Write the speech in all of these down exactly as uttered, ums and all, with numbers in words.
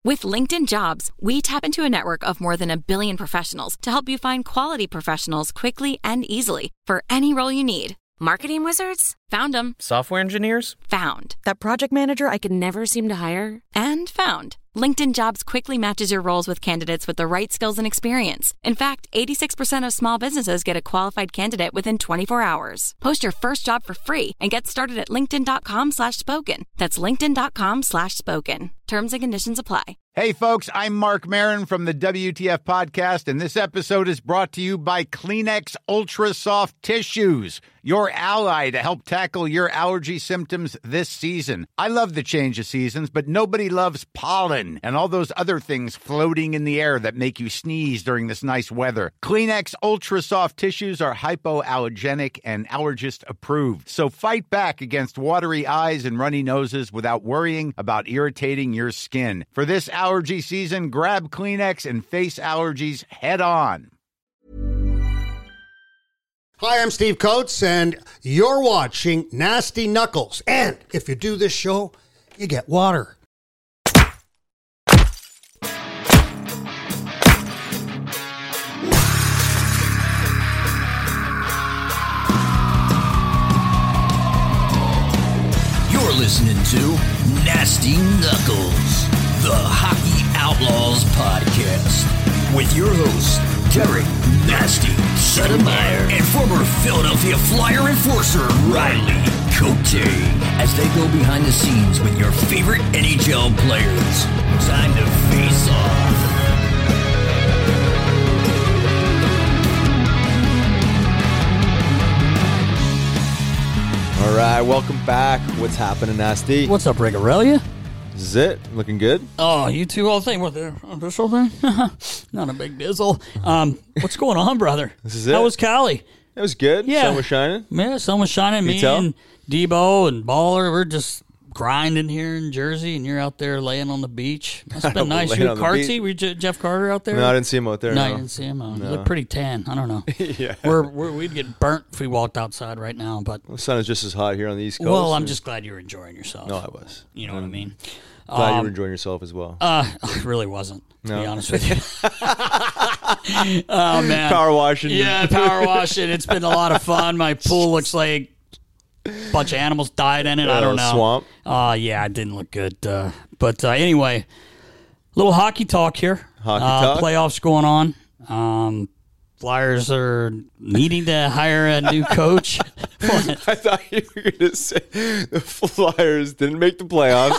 With LinkedIn Jobs, we tap into a network of more than a billion professionals to help you find quality professionals quickly and easily for any role you need. Marketing wizards? Found them. Software engineers? Found. That project manager I could never seem to hire? And found. LinkedIn Jobs quickly matches your roles with candidates with the right skills and experience. In fact, eighty-six percent of small businesses get a qualified candidate within twenty-four hours. Post your first job for free and get started at linkedin.com slash spoken. That's linkedin.com slash spoken. Terms and conditions apply. Hey, folks, I'm Mark Maron from the W T F Podcast, and this episode is brought to you by Kleenex Ultra Soft Tissues, your ally to help tackle your allergy symptoms this season. I love the change of seasons, but nobody loves pollen and all those other things floating in the air that make you sneeze during this nice weather. Kleenex Ultra Soft Tissues are hypoallergenic and allergist approved, so fight back against watery eyes and runny noses without worrying about irritating your skin. For this allergy season, grab Kleenex and face allergies head on. Hi, I'm Steve Coates, and you're watching Nasty Knuckles. And if you do this show, you get water. You're listening to Nasty Knuckles, the Hockey Outlaws podcast, with your hosts, Derek Nasty Sedemeyer and former Philadelphia Flyer enforcer Riley Cote, as they go behind the scenes with your favorite N H L players. Time to face off. All right, welcome back. What's happening, Nasty? What's up, Rick Aurelia? This is it. Looking good. Oh, you two all think what there? Oh, this whole thing? Not a big dizzle. Um, what's going on, brother? This is it. How was Cali? It was good. Yeah, Sun was shining. Yeah, sun was shining. Me tell? and Debo and Baller, we're just grinding here in Jersey, and you're out there laying on the beach. That's been nice. Laying You on the Cartsy? beach. Were you Je- Jeff Carter out there? No, I didn't see him out there. No, No, you didn't see him. Oh, No. You look pretty tan. I don't know. Yeah. We're, we're we'd get burnt if we walked outside right now. But The sun is just as hot here on the East Coast. well, I'm just glad you're enjoying yourself. No, I was. You know what I mean? Glad you Um, were enjoying yourself as well. Uh, I really wasn't, to No. be honest with you. Oh, man. Power washing. Yeah, power washing. It's been a lot of fun. My pool looks like a bunch of animals died in it. I don't Uh, know. swamp. Uh, yeah, it didn't look good. Uh, but uh, anyway, little hockey talk here. Hockey uh, talk. Playoffs going on. Um, Flyers are needing to hire a new coach. What? I thought you were going to say the Flyers didn't make the playoffs.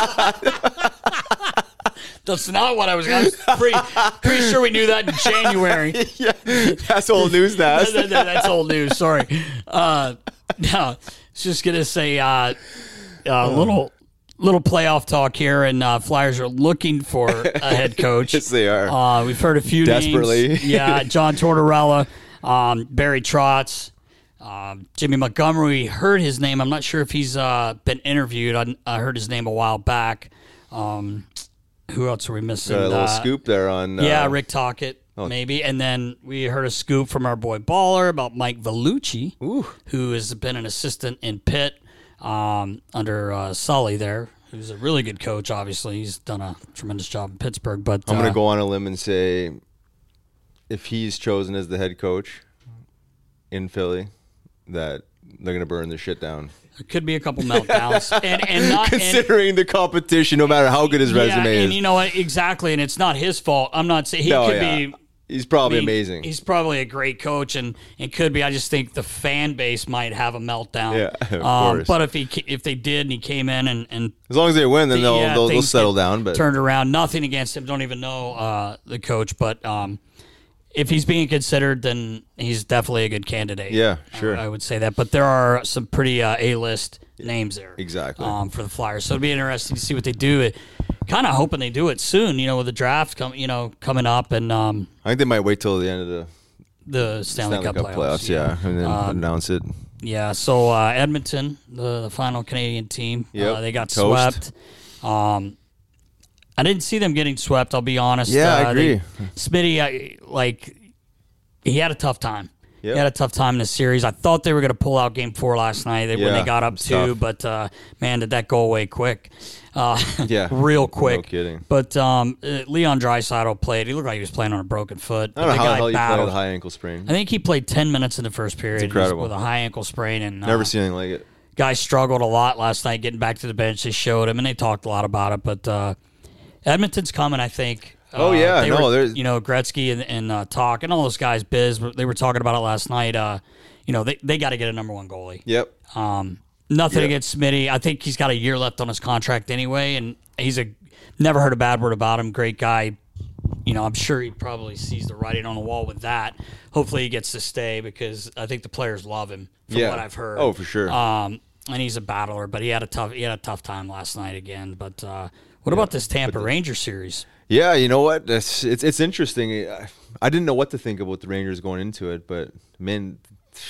That's not what I was going to say. Pretty, pretty sure we knew that in January. Yeah, that's old news, Nas. that, that, that's old news. Sorry. Uh, no, I was just gonna say uh, a little little playoff talk here, and uh, Flyers are looking for a head coach. Yes, they are. Uh, we've heard a few Desperately. names. Yeah, John Tortorella, um, Barry Trotz, um, Jimmy Montgomery. We heard his name. I'm not sure if he's uh, been interviewed. I, I heard his name a while back. Um, who else are we missing? Got a little Uh, scoop there on. Uh, yeah, Rick Tocchet, oh. maybe. And then we heard a scoop from our boy Baller about Mike Vellucci, Ooh. who has been an assistant in Pitt um, under uh, Sully there, who's a really good coach, obviously. He's done a tremendous job in Pittsburgh. But I'm uh, going to go on a limb and say if he's chosen as the head coach in Philly, that they're going to burn the shit down. There could be a couple meltdowns. and, and not, Considering and, the competition, no matter how good his yeah, resume is. and you know what? Exactly. And it's not his fault. I'm not saying he No, could yeah. be. He's probably I mean, amazing. He's probably a great coach, and it could be. I just think the fan base might have a meltdown. Yeah, of um, course. But if he if they did and he came in and, and As long as they win, then they'll, yeah, they'll, they'll things settle get down. But turned around. Nothing against him. Don't even know uh, the coach, but um, if he's being considered, then he's definitely a good candidate. Yeah, sure. I, I would say that. But there are some pretty uh, A-list names there. Exactly. Um, for the Flyers, so it'll be interesting to see what they do. It, kind of hoping they do it soon. You know, with the draft coming, you know, coming up, and um, I think they might wait till the end of the the Stanley, Stanley Cup, playoffs. yeah, and then Um, announce it. Yeah, so uh, Edmonton, the, the final Canadian team, Yep. uh, they got Toast. swept. Um, I didn't see them getting swept. I'll be honest. Yeah, I uh, agree. They, Smitty, I, like he had a tough time. Yep. He had a tough time in the series. I thought they were going to pull out game four last night they, when Yeah, they got up it's two, tough. but uh, man, did that go away quick. Uh, Yeah, real quick. No kidding. But um, uh, Leon Draisaitl played. He looked like he was playing on a broken foot. I don't know the how the guy hell you play battled. with a high ankle sprain. I think he played ten minutes in the first period. It's incredible. with a high ankle sprain. And Never uh, seen anything like it. Guy struggled a lot last night getting back to the bench. They showed him, and they talked a lot about it. But uh, Edmonton's coming, I think. Oh, Uh, yeah, they no, were, there's- you know, Gretzky and, and uh, Talk and all those guys, Biz, they were talking about it last night. Uh, you know, they, they got to get a number one goalie. Yep. Um, nothing Yeah. against Smitty. I think he's got a year left on his contract anyway, and he's a never heard a bad word about him. Great guy. You know, I'm sure he probably sees the writing on the wall with that. Hopefully, he gets to stay because I think the players love him. From Yeah. what I've heard. Oh, for sure. Um, and he's a battler, but he had a tough he had a tough time last night again. But uh, what about this Tampa Ranger series? Yeah, you know what? It's, it's it's interesting. I, I didn't know what to think about the Rangers going into it, but man,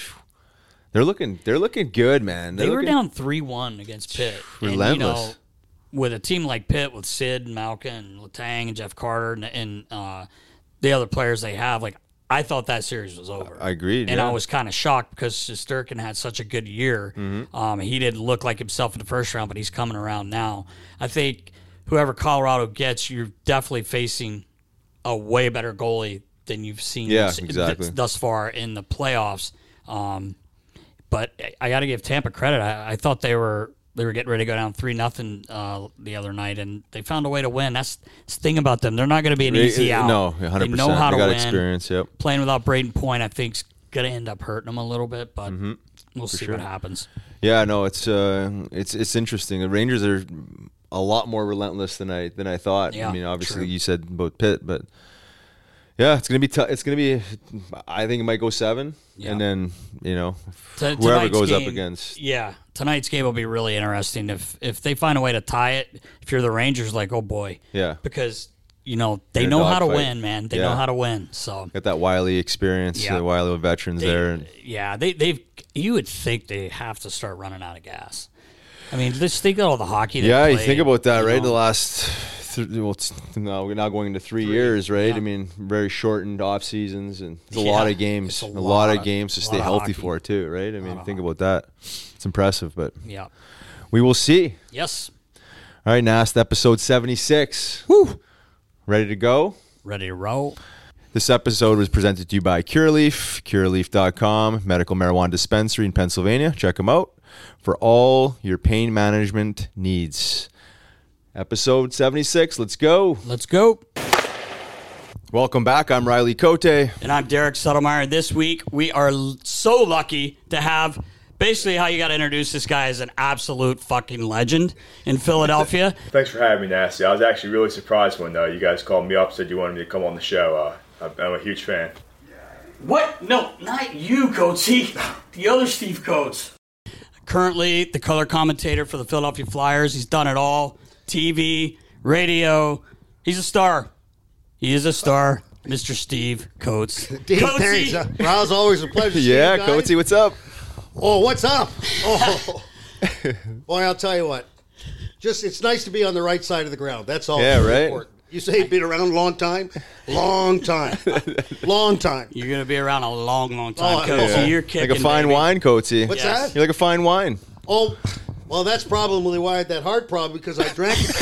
they're looking they're looking good, man. They're They were looking, down three one against Pitt. And, you Relentless. know, with a team like Pitt, with Sid and Malkin and Letang and Jeff Carter and, and uh, the other players they have, like I thought that series was over. I agreed, and yeah. I was kind of shocked because Shesterkin had such a good year. Mm-hmm. Um, he didn't look like himself in the first round, but he's coming around now. I think whoever Colorado gets, you're definitely facing a way better goalie than you've seen Yeah, s- exactly. th- thus far in the playoffs. Um, but I- I got to give Tampa credit. I, I thought they were they were getting ready to go down three nothing uh, the other night, and they found a way to win. That's, that's the thing about them. They're not going to be an They- easy out. No, one hundred They percent. know how they to got win. experience. Yep. Playing without Braden Point, I think, is going to end up hurting them a little bit, but we'll see sure. what happens. Yeah, no, it's uh, it's it's interesting. The Rangers are a lot more relentless than I than I thought. Yeah, I mean, obviously true. you said about Pitt, but yeah, it's gonna be tough. It's gonna be. I think it might go seven, Yeah. and then you know T- whoever tonight's goes up game- against. Yeah, tonight's game will be really interesting. If if they find a way to tie it, if you're the Rangers, like, oh boy. Yeah. Because, you know, they In a know how to dogfight. win, man. They Yeah. know how to win. So, Got that Wiley experience, Yeah. the Wiley veterans they, there. And, yeah, they, they've, you would think they have to start running out of gas. I mean, just think of all the hockey they yeah, you played, think about that, you right? know. The last, th- well, it's, no, we're now going into three, years, right? yeah. I mean, very shortened off seasons, and it's a Yeah, lot of games, it's a, a lot, lot of of- games to lot stay of healthy hockey. for too, right? I mean, think about that. It's impressive, but Yeah. we will see. Yes. All right, Nast, episode seventy-six. Woo! Ready to go? Ready to roll. This episode was presented to you by Cureleaf, cureleaf dot com, medical marijuana dispensary in Pennsylvania. Check them out for all your pain management needs. Episode seventy-six, let's go. Let's go. Welcome back. I'm Riley Cote. And I'm Derek Suttlemeyer. This week, we are l- so lucky to have basically how you got to introduce this guy as an absolute fucking legend in Philadelphia. Thanks for having me, Nasty. I was actually really surprised when uh, you guys called me up, said you wanted me to come on the show. Uh, I'm a huge fan. What? No, not you, Coatsy. The other Steve Coates. Currently, the color commentator for the Philadelphia Flyers. He's done it all. T V, radio. He's a star. He is a star. Mister Steve Coates. Dave, thanks. Uh, Raul's always a pleasure. to see Yeah, you guys. Coatsy, what's up? Oh, what's up? Oh, boy, I'll tell you what. Just it's nice to be on the right side of the ground. That's all. Yeah, very right. important. You say you've been around a long time, long time, long time. You're going to be around a long, long time, Oh, Coatsy. yeah. You're Like kicking, a fine baby. wine, Coatsy. What's Yes. that? You're like a fine wine. Oh, well, that's probably why I had that heart problem because I drank it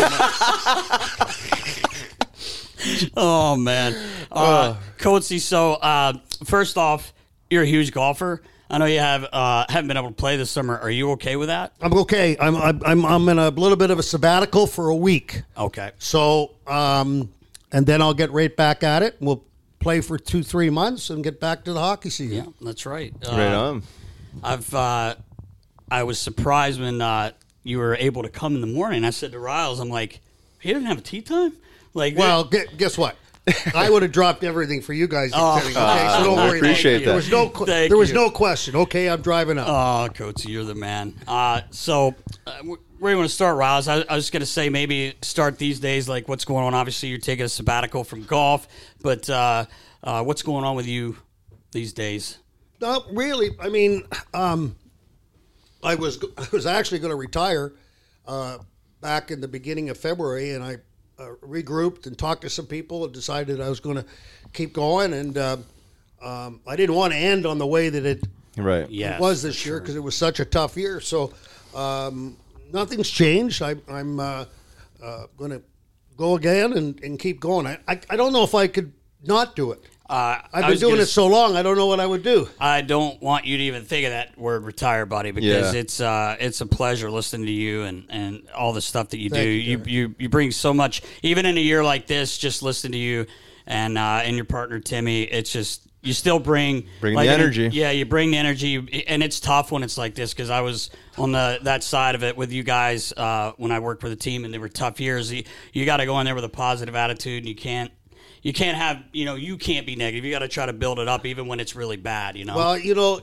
too much. Oh, man. Uh, Coatsy, so uh, first off, you're a huge golfer. I know you have uh, haven't been able to play this summer. Are you okay with that? I'm okay. I'm I'm I'm I'm in a little bit of a sabbatical for a week. Okay. So, um, and then I'll get right back at it. We'll play for two, three months and get back to the hockey season. Yeah, that's right. Uh, Right on. I've uh, I was surprised when uh, you were able to come in the morning. I said to Riles, I'm like, he didn't have a tea time? Like, Well, gu- guess what? I would have dropped everything for you guys. Oh. okay, so don't I worry. appreciate There that. was no, que- Thank there was you. no question. Okay, I'm driving up. oh, Coatsy, you're the man. Uh, so, uh, wh- where do you want to start, Riles? I, I was going to say maybe start these days, like what's going on. Obviously, you're taking a sabbatical from golf, but uh, uh, what's going on with you these days? No, really. I mean, um, I was I was actually going to retire uh, back in the beginning of February, and I uh, regrouped and talked to some people and decided I was going to keep going. And uh, um, I didn't want to end on the way that it, Right. Yes, it was this for year sure. because it was such a tough year. So um, nothing's changed. I, I'm uh, uh, going to go again and, and keep going. I, I I don't know if I could not do it. Uh, I've I been was doing gonna it so long, I don't know what I would do. I don't want you to even think of that word retire, buddy, because Yeah. it's uh, it's a pleasure listening to you and, and all the stuff that you Thank do. you, You, Derek. you you bring so much, even in a year like this, just listening to you and uh, and your partner Timmy. It's just you still bring Bring like, the an- energy. Yeah, you bring the energy, and it's tough when it's like this because I was on the that side of it with you guys uh, when I worked with a team, and they were tough years. You, you got to go in there with a positive attitude, and you can't. You can't have, you know, you can't be negative. You got to try to build it up even when it's really bad, you know? Well, you know,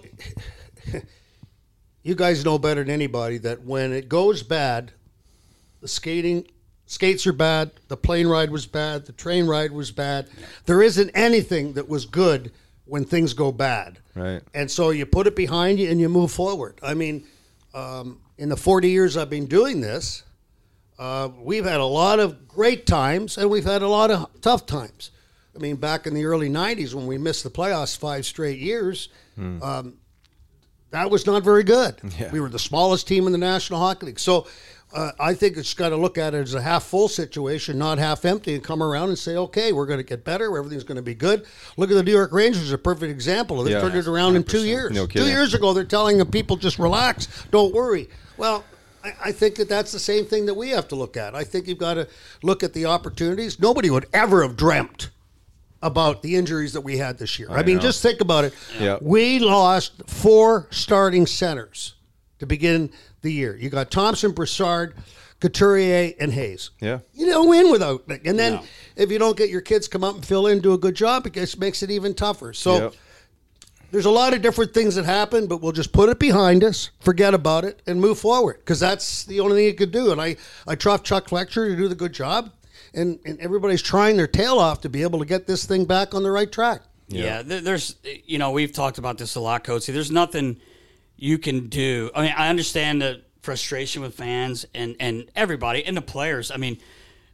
you guys know better than anybody that when it goes bad, the skating skates are bad, the plane ride was bad, the train ride was bad. There isn't anything that was good when things go bad. Right. And so you put it behind you and you move forward. I mean, um, in the forty years I've been doing this, uh, we've had a lot of great times and we've had a lot of tough times. I mean, back in the early nineties when we missed the playoffs five straight years, um, that was not very good. Yeah. We were the smallest team in the National Hockey League. So uh, I think it's got to look at it as a half-full situation, not half-empty, and come around and say, okay, we're going to get better. Everything's going to be good. Look at the New York Rangers, a perfect example. They Yeah. turned it around in two years. No two kidding. years ago, they're telling the people, just relax, don't worry. Well, I, I think that that's the same thing that we have to look at. I think you've got to look at the opportunities. Nobody would ever have dreamt about the injuries that we had this year. I, I mean, know. just think about it. Yeah. We lost four starting centers to begin the year. You got Thompson, Broussard, Couturier, and Hayes. Yeah. You don't win without it. And then No. if you don't get your kids come up and fill in, do a good job, it just makes it even tougher. So Yep. there's a lot of different things that happen, but we'll just put it behind us, forget about it, and move forward because that's the only thing you could do. And I, I trust Chuck Fletcher to do the good job. And, and everybody's trying their tail off to be able to get this thing back on the right track. Yeah, there- there's, you know, we've talked about this a lot, Coach. There's nothing you can do. I mean, I understand the frustration with fans and, and everybody and the players. I mean,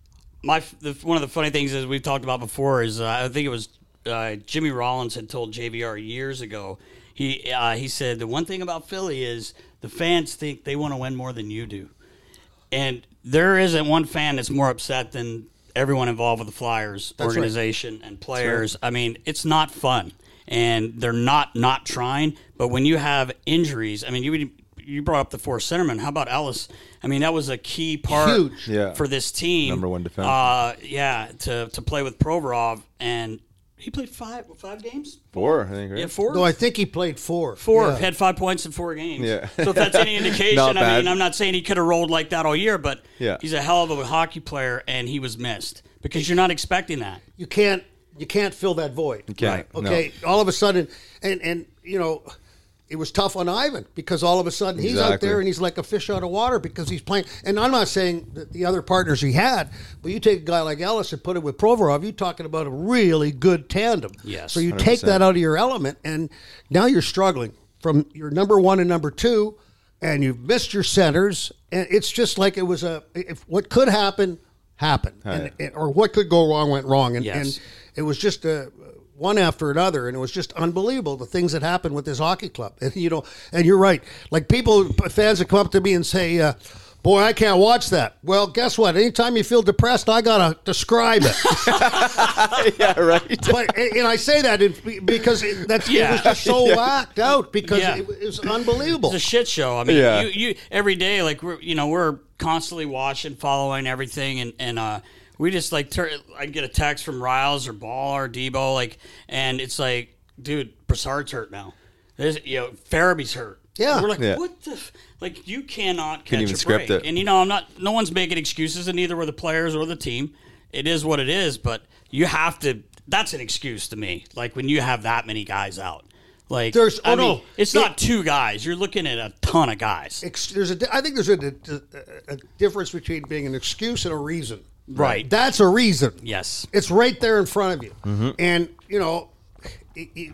my the, one of the funny things is we've talked about before is uh, I think it was uh, Jimmy Rollins had told J V R years ago. He uh, he said the one thing about Philly is the fans think they want to win more than you do. And there isn't one fan that's more upset than everyone involved with the Flyers That's organization and players. I mean, it's not fun, and they're not not trying. But when you have injuries, I mean, you you brought up the four centermen. How about Ellis? I mean, that was a key part Huge. Yeah. for this team. Number one defense. Uh, yeah, to to play with Provorov, and he played five five games. Four, I think, right? Yeah, four. No, I think he played four. Four Yeah. had five points in four games. Yeah. So if that's any indication, Not I bad. mean, I'm not saying he could have rolled like that all year, but Yeah. he's a hell of a hockey player, and he was missed because you're not expecting that. You can't you can't fill that void. You can't, Right. no. Okay. All of a sudden, and and you know, it was tough on Ivan because all of a sudden he's out Exactly. there and he's like a fish out of water because he's playing. And I'm not saying that the other partners he had, but you take a guy like Ellis and put it with Provorov, you're talking about a really good tandem. Yes. So you one hundred take percent. that out of your element, and now you're struggling from your number one and number two, and you've missed your centers, and it's just like it was a if what could happen happened, and, and- or what could go wrong went wrong, and, Yes. and it was just a one after another, and it was just unbelievable the things that happened with this hockey club. And you know, and you're right. Like people, fans that come up to me and say, uh, "Boy, I can't watch that." Well, guess what? Anytime you feel depressed, I gotta describe it. yeah, right. But and I say that in, because it, that's it Yeah. was just so whacked out because Yeah. it, it was unbelievable. It's a shit show. I mean, Yeah. you, you every day, like we're you know we're constantly watching, following everything, and and uh, we just like tur- I get a text from Riles or Ball or Debo, like, and it's like, dude, Brassard's hurt now. There's, you know, Farabee's hurt. Yeah. And we're like, Yeah. what the f-? Like, you cannot catch Couldn't even a script break. it. And you know, I'm not. No one's making excuses, and neither were the players or the team. It is what it is, but you have to. That's an excuse to me. Like when you have that many guys out. Like There's- I oh, mean, no. it's It- not two guys. You're looking at a ton of guys. Ex- there's a, di- I think there's a, a, a difference between being an excuse and a reason. Right. That's a reason. Yes. It's right there in front of you. And, you know, it, it,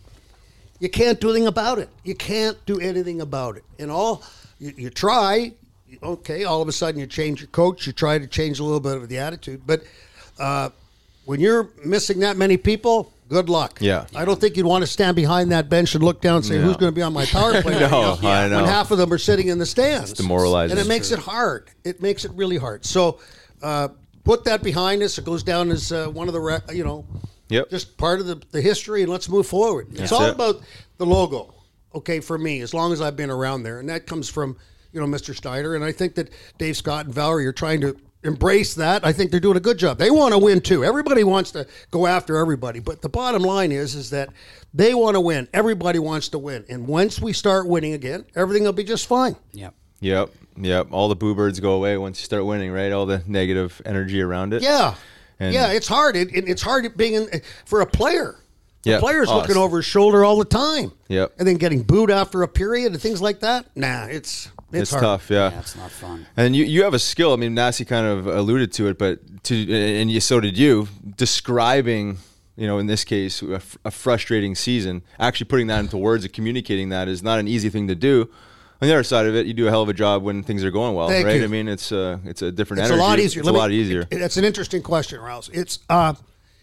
you can't do anything about it. You can't do anything about it. And all, you, you try, okay, all of a sudden you change your coach, you try to change a little bit of the attitude. But uh, when you're missing that many people, good luck. Yeah. I don't think you'd want to stand behind that bench and look down and say, No. who's going to be on my power play? No, right now? I know. When half of them are sitting in the stands. It's demoralizing. And it makes it hard. It makes it really hard. So uh, put that behind us. It goes down as uh, one of the, re- you know, Yep. just part of the, the history, and let's move forward. It's That's all it. about the logo, okay, for me, as long as I've been around there. And that comes from, you know, Mister Steiner. And I think that Dave Scott and Valerie are trying to embrace that. I think they're doing a good job. They want to win, too. Everybody wants to go after everybody. But the bottom line is, is that they want to win. Everybody wants to win. And once we start winning again, everything will be just fine. Yeah. Yep. Yep. All the boo birds go away once you start winning, right? All the negative energy around it. Yeah. And- yeah, it's hard. It, it, it's hard being in, for a player. The Yeah. player's Oh, looking it's- over his shoulder all the time. Yep. And then getting booed after a period and things like that. Nah, it's it's, It's hard. tough, yeah. Yeah, it's not fun. And you, you have a skill. I mean, Nasty kind of alluded to it, but to and you so did you describing, you know, in this case, a, fr- a frustrating season. Actually, putting that into words and communicating that is not an easy thing to do. On the other side of it, you do a hell of a job when things are going well, Thank right? you. I mean, it's a it's a different It's energy. a lot easier. It's Let a me- lot easier. it- it's an interesting question, Rouse. It's uh,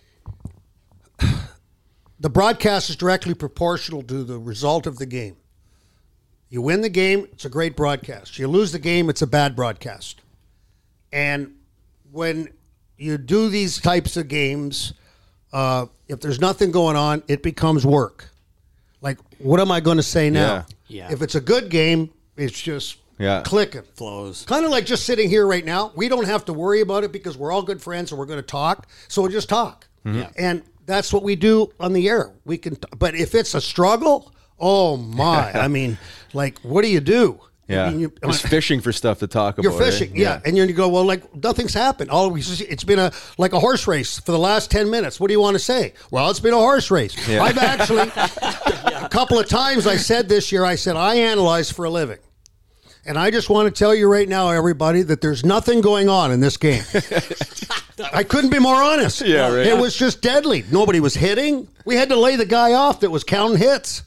the broadcast is directly proportional to the result of the game. You win the game, it's a great broadcast. You lose the game, it's a bad broadcast. And when you do these types of games, uh, if there's nothing going on, it becomes work. Like, what am I going to say now? Yeah. If it's a good game, it's just Yeah. clicking. Flows. Kind of like just sitting here right now. We don't have to worry about it because we're all good friends and we're going to talk. So we'll just talk. Yeah. And that's what we do on the air. We can, t- but if it's a struggle, oh my! I mean, like, what do you do? yeah, I mean, you, just fishing for stuff to talk you're about. right? fishing, yeah. and you go, well, like nothing's happened. All we, it's been a like a horse race for the last ten minutes. What do you want to say? Well, it's been a horse race. Yeah. I've actually a couple of times I said this year. I said I analyze for a living. And I just want to tell you right now, everybody, that there's nothing going on in this game. I couldn't be more honest. Yeah, right. It was just deadly. Nobody was hitting. We had to lay the guy off that was counting hits.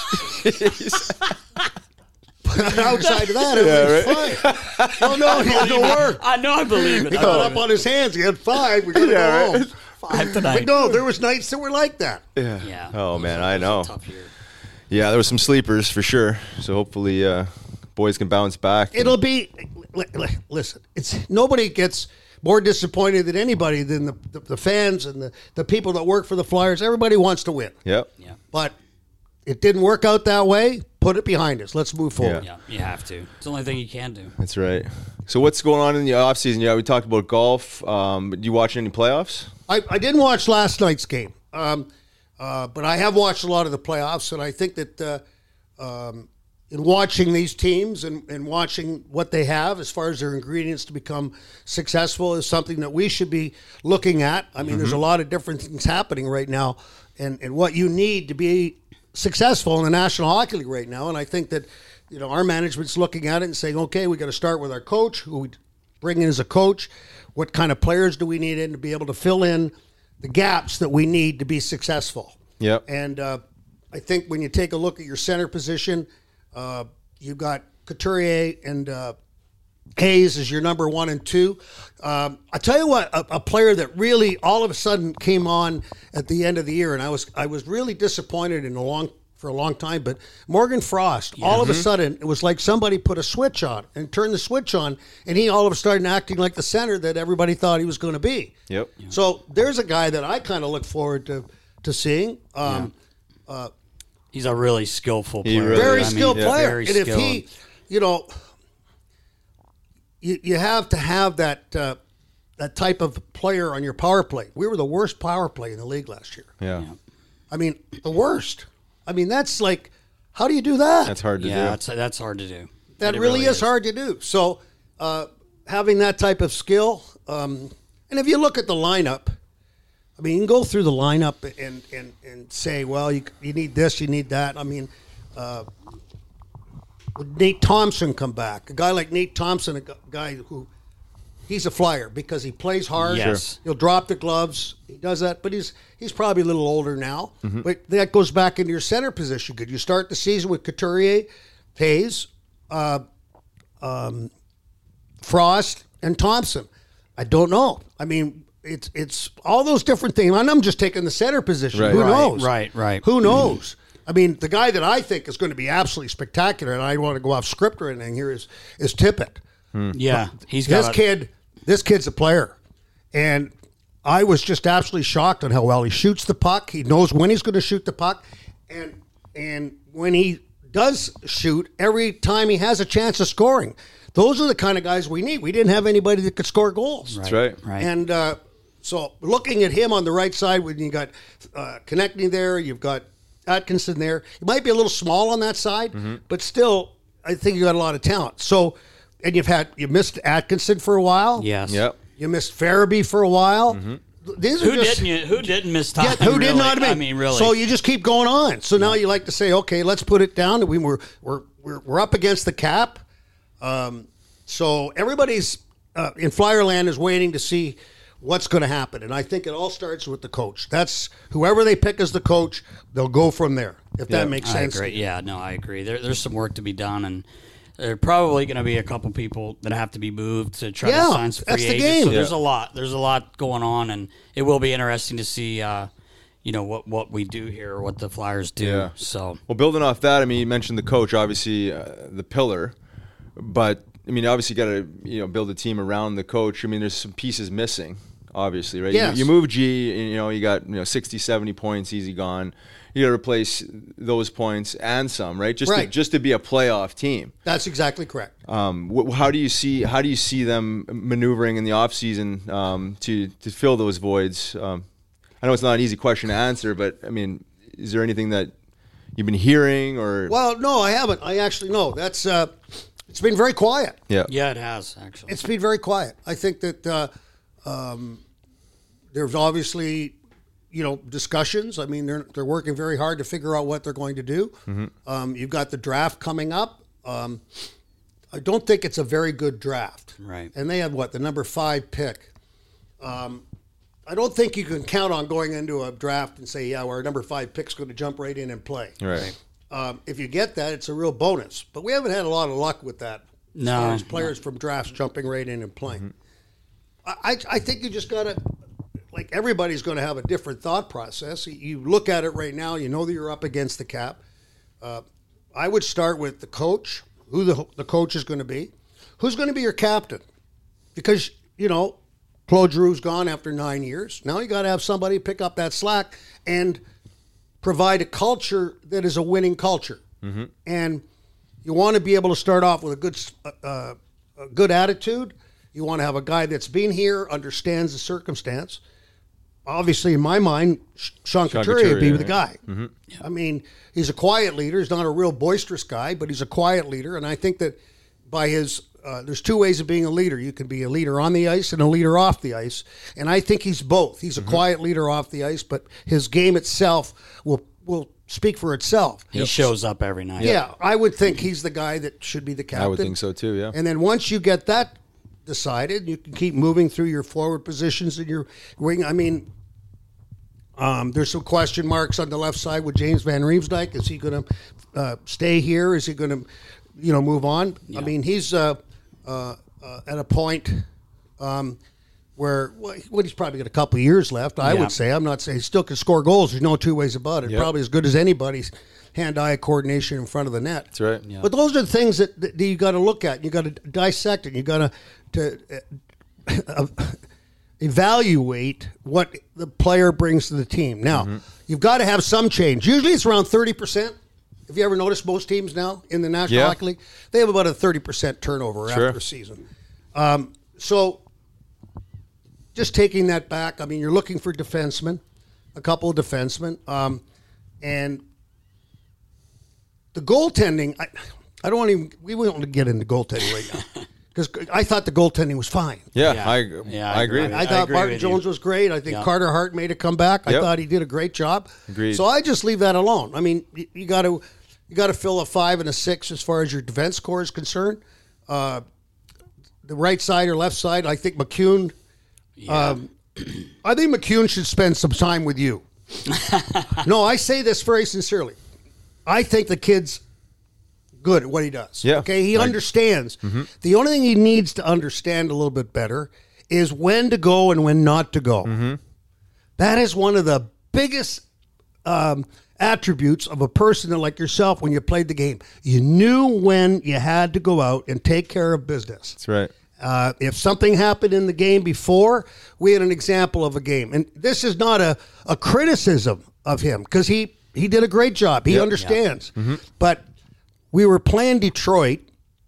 But outside of that, it was fine. Oh, no, he had to work. I know I believe it. He I got believe up on his hands. He had five. We got to Yeah, go right. home. Five tonight. But no, there was nights that were like that. Yeah. Yeah. Oh man, It I was a know. Tough year. Yeah, there was some sleepers for sure. So hopefully, uh, boys can bounce back. It'll be, li- li- listen, it's nobody gets more disappointed than anybody than the, the, the fans and the, the people that work for the Flyers. Everybody wants to win. Yep. Yeah. But it didn't work out that way. Put it behind us. Let's move forward. Yeah. You have to. It's the only thing you can do. That's right. So what's going on in the off season? Yeah, we talked about golf. Um, do you watch any playoffs? I, I didn't watch last night's game, um, uh, but I have watched a lot of the playoffs, and I think that uh, um, in watching these teams and, and watching what they have as far as their ingredients to become successful is something that we should be looking at. I mean, there's a lot of different things happening right now, and, and what you need to be successful in the National Hockey League right now. And I think that, you know, our management's looking at it and saying, okay, we got to start with our coach, who we bring in as a coach. What kind of players do we need in to be able to fill in the gaps that we need to be successful? Yep. And uh, I think when you take a look at your center position, uh, you've got Couturier and uh, Hayes as your number one and two. Um, I tell you what, a, a player that really all of a sudden came on at the end of the year, and I was I was really disappointed in a long for a long time. But Morgan Frost, all of a sudden, it was like somebody put a switch on and turned the switch on, and he all of a sudden acting like the center that everybody thought he was going to be. Yep. So there's a guy that I kind of look forward to to seeing. Um, He's a really skillful He player. really very I mean, skilled yeah. player. Very and if skilled. he, you know, you, you have to have that uh, that type of player on your power play. We were the worst power play in the league last year. Yeah. I mean, the worst. I mean, that's like, how do you do that? That's hard to yeah, do. that's that's hard to do. that It really, is, hard to do. So uh, having that type of skill, um, and if you look at the lineup, I mean, you can go through the lineup and and, and say, well, you you need this, you need that. I mean, uh, would Nate Thompson come back? A guy like Nate Thompson, a gu- guy who he's a flyer because he plays hard. Yes. Sure. He'll drop the gloves. He does that, but he's he's probably a little older now. Mm-hmm. But that goes back into your center position. Could you start the season with Couturier, Hayes, uh, um, Frost, and Thompson? I don't know. I mean, it's it's all those different things. And I'm just taking the center position. Right. Who Right, knows? right, right. Who knows? I mean, the guy that I think is going to be absolutely spectacular, and I don't want to go off script or anything here, is is Tippett. Yeah, he's got This a- kid, this kid's a player, and I was just absolutely shocked on how well he shoots the puck. He knows when he's going to shoot the puck, and and when he does shoot, every time he has a chance of scoring. Those are the kind of guys we need. We didn't have anybody that could score goals. That's right. Right. And uh, so looking at him on the right side, when you got uh, connecting there, you've got Atkinson there. He might be a little small on that side, but still, I think you got a lot of talent. So, and you've had you missed Atkinson for a while. Yes. Yep. You missed Farabee for a while. These are Who just, didn't you, Who didn't miss time? yeah, who did really? not? I mean, really. So you just keep going on. So now you like to say, okay, let's put it down. We were we're we're, we're up against the cap. Um, so everybody's uh, in Flyerland is waiting to see what's going to happen, and I think it all starts with the coach. That's whoever they pick as the coach, they'll go from there. If Yeah, that makes I sense. agree. Yeah, no, I agree. There, there's some work to be done, and there are probably going to be a couple people that have to be moved to try Yeah, to sign some free that's the agents. game. So there's Yeah. a lot. There's a lot going on, and it will be interesting to see, uh, you know, what what we do here, or what the Flyers do. Yeah. So Well, building off that, I mean, you mentioned the coach, obviously uh, the pillar, but I mean, obviously, got to you know build a team around the coach. I mean, there's some pieces missing, obviously, right? Yes. You, you move G, and, you know, you got you know sixty, seventy points, easy gone. You got to replace those points and some, right? Just Right. to, just to be a playoff team. That's exactly correct. Um, wh- how do you see how do you see them maneuvering in the offseason um, to to fill those voids? Um, I know it's not an easy question to answer, but I mean, is there anything that you've been hearing or? Well, no, I haven't. I actually no. That's uh, it's been very quiet. yeah, yeah, it has actually. It's been very quiet. I think that uh, um, there's obviously, you know, discussions. I mean, they're they're working very hard to figure out what they're going to do. Um, you've got the draft coming up. Um, I don't think it's a very good draft. Right. And they have what, the number five pick. Um, I don't think you can count on going into a draft and say, yeah, well, our number five pick's going to jump right in and play. right. Um, if you get that, it's a real bonus. But we haven't had a lot of luck with that. As No, far as players from drafts jumping right in and playing. I, I I think you just got to, like everybody's going to have a different thought process. You look at it right now, you know that you're up against the cap. Uh, I would start with the coach, who the, the coach is going to be. Who's going to be your captain? Because, you know, Claude Giroux's gone after nine years. Now you got to have somebody pick up that slack and provide a culture that is a winning culture. Mm-hmm. And you want to be able to start off with a good, uh, a good attitude. You want to have a guy that's been here, understands the circumstance. Obviously, in my mind, Sean Sean Couturier would be Couturier, the guy. Mm-hmm. I mean, he's a quiet leader. He's not a real boisterous guy, but he's a quiet leader. And I think that by his, uh, there's two ways of being a leader. You can be a leader on the ice and a leader off the ice. And I think he's both. He's a Mm-hmm. quiet leader off the ice, but his game itself will will speak for itself. he shows up every night. Yeah, I would think he's the guy that should be the captain. I would think so too. Yeah. And then once you get that decided, you can keep moving through your forward positions and your wing. I mean, um, there's some question marks on the left side with James Van Riemsdyk. Is he going to uh, stay here? Is he going to, you know, move on? I mean, he's uh, uh, uh, at a point um, where well, he's probably got a couple of years left. I Yeah. would say. I'm not saying he still can score goals. There's no two ways about it. Yep. Probably as good as anybody's hand-eye coordination in front of the net. That's right. But those are the things that, that you got to look at. You got to dissect it. You got to to evaluate what the player brings to the team. Now, Mm-hmm. you've got to have some change. Usually, it's around thirty percent. Have you ever noticed most teams now in the National Yeah. Hockey League, they have about a thirty percent turnover Sure. after a season. Um, so, just taking that back, I mean, you're looking for defensemen, a couple of defensemen, um, and the goaltending. I, I don't want to. We won't want to get into goaltending right now because I thought the goaltending was fine. Yeah, Yeah. I Yeah, I I agree. agree. I thought agree Martin with you. Jones was great. I think Yeah. Carter Hart made a comeback. I Yep. thought he did a great job. Agreed. So I just leave that alone. I mean, you, you got to you got to fill a five and a six as far as your defense core is concerned. Uh, the right side or left side, I think McCune. Um, I think McCune should spend some time with you. No, I say this very sincerely. I think the kid's good at what he does. Yeah. Okay, he I- understands. The only thing he needs to understand a little bit better is when to go and when not to go. Mm-hmm. That is one of the biggest um, attributes of a person like yourself when you played the game. You knew when you had to go out and take care of business. That's right. Uh, if something happened in the game before, we had an example of a game. And this is not a, a criticism of him because he, he did a great job. He Yep. understands. Yeah. Mm-hmm. But we were playing Detroit,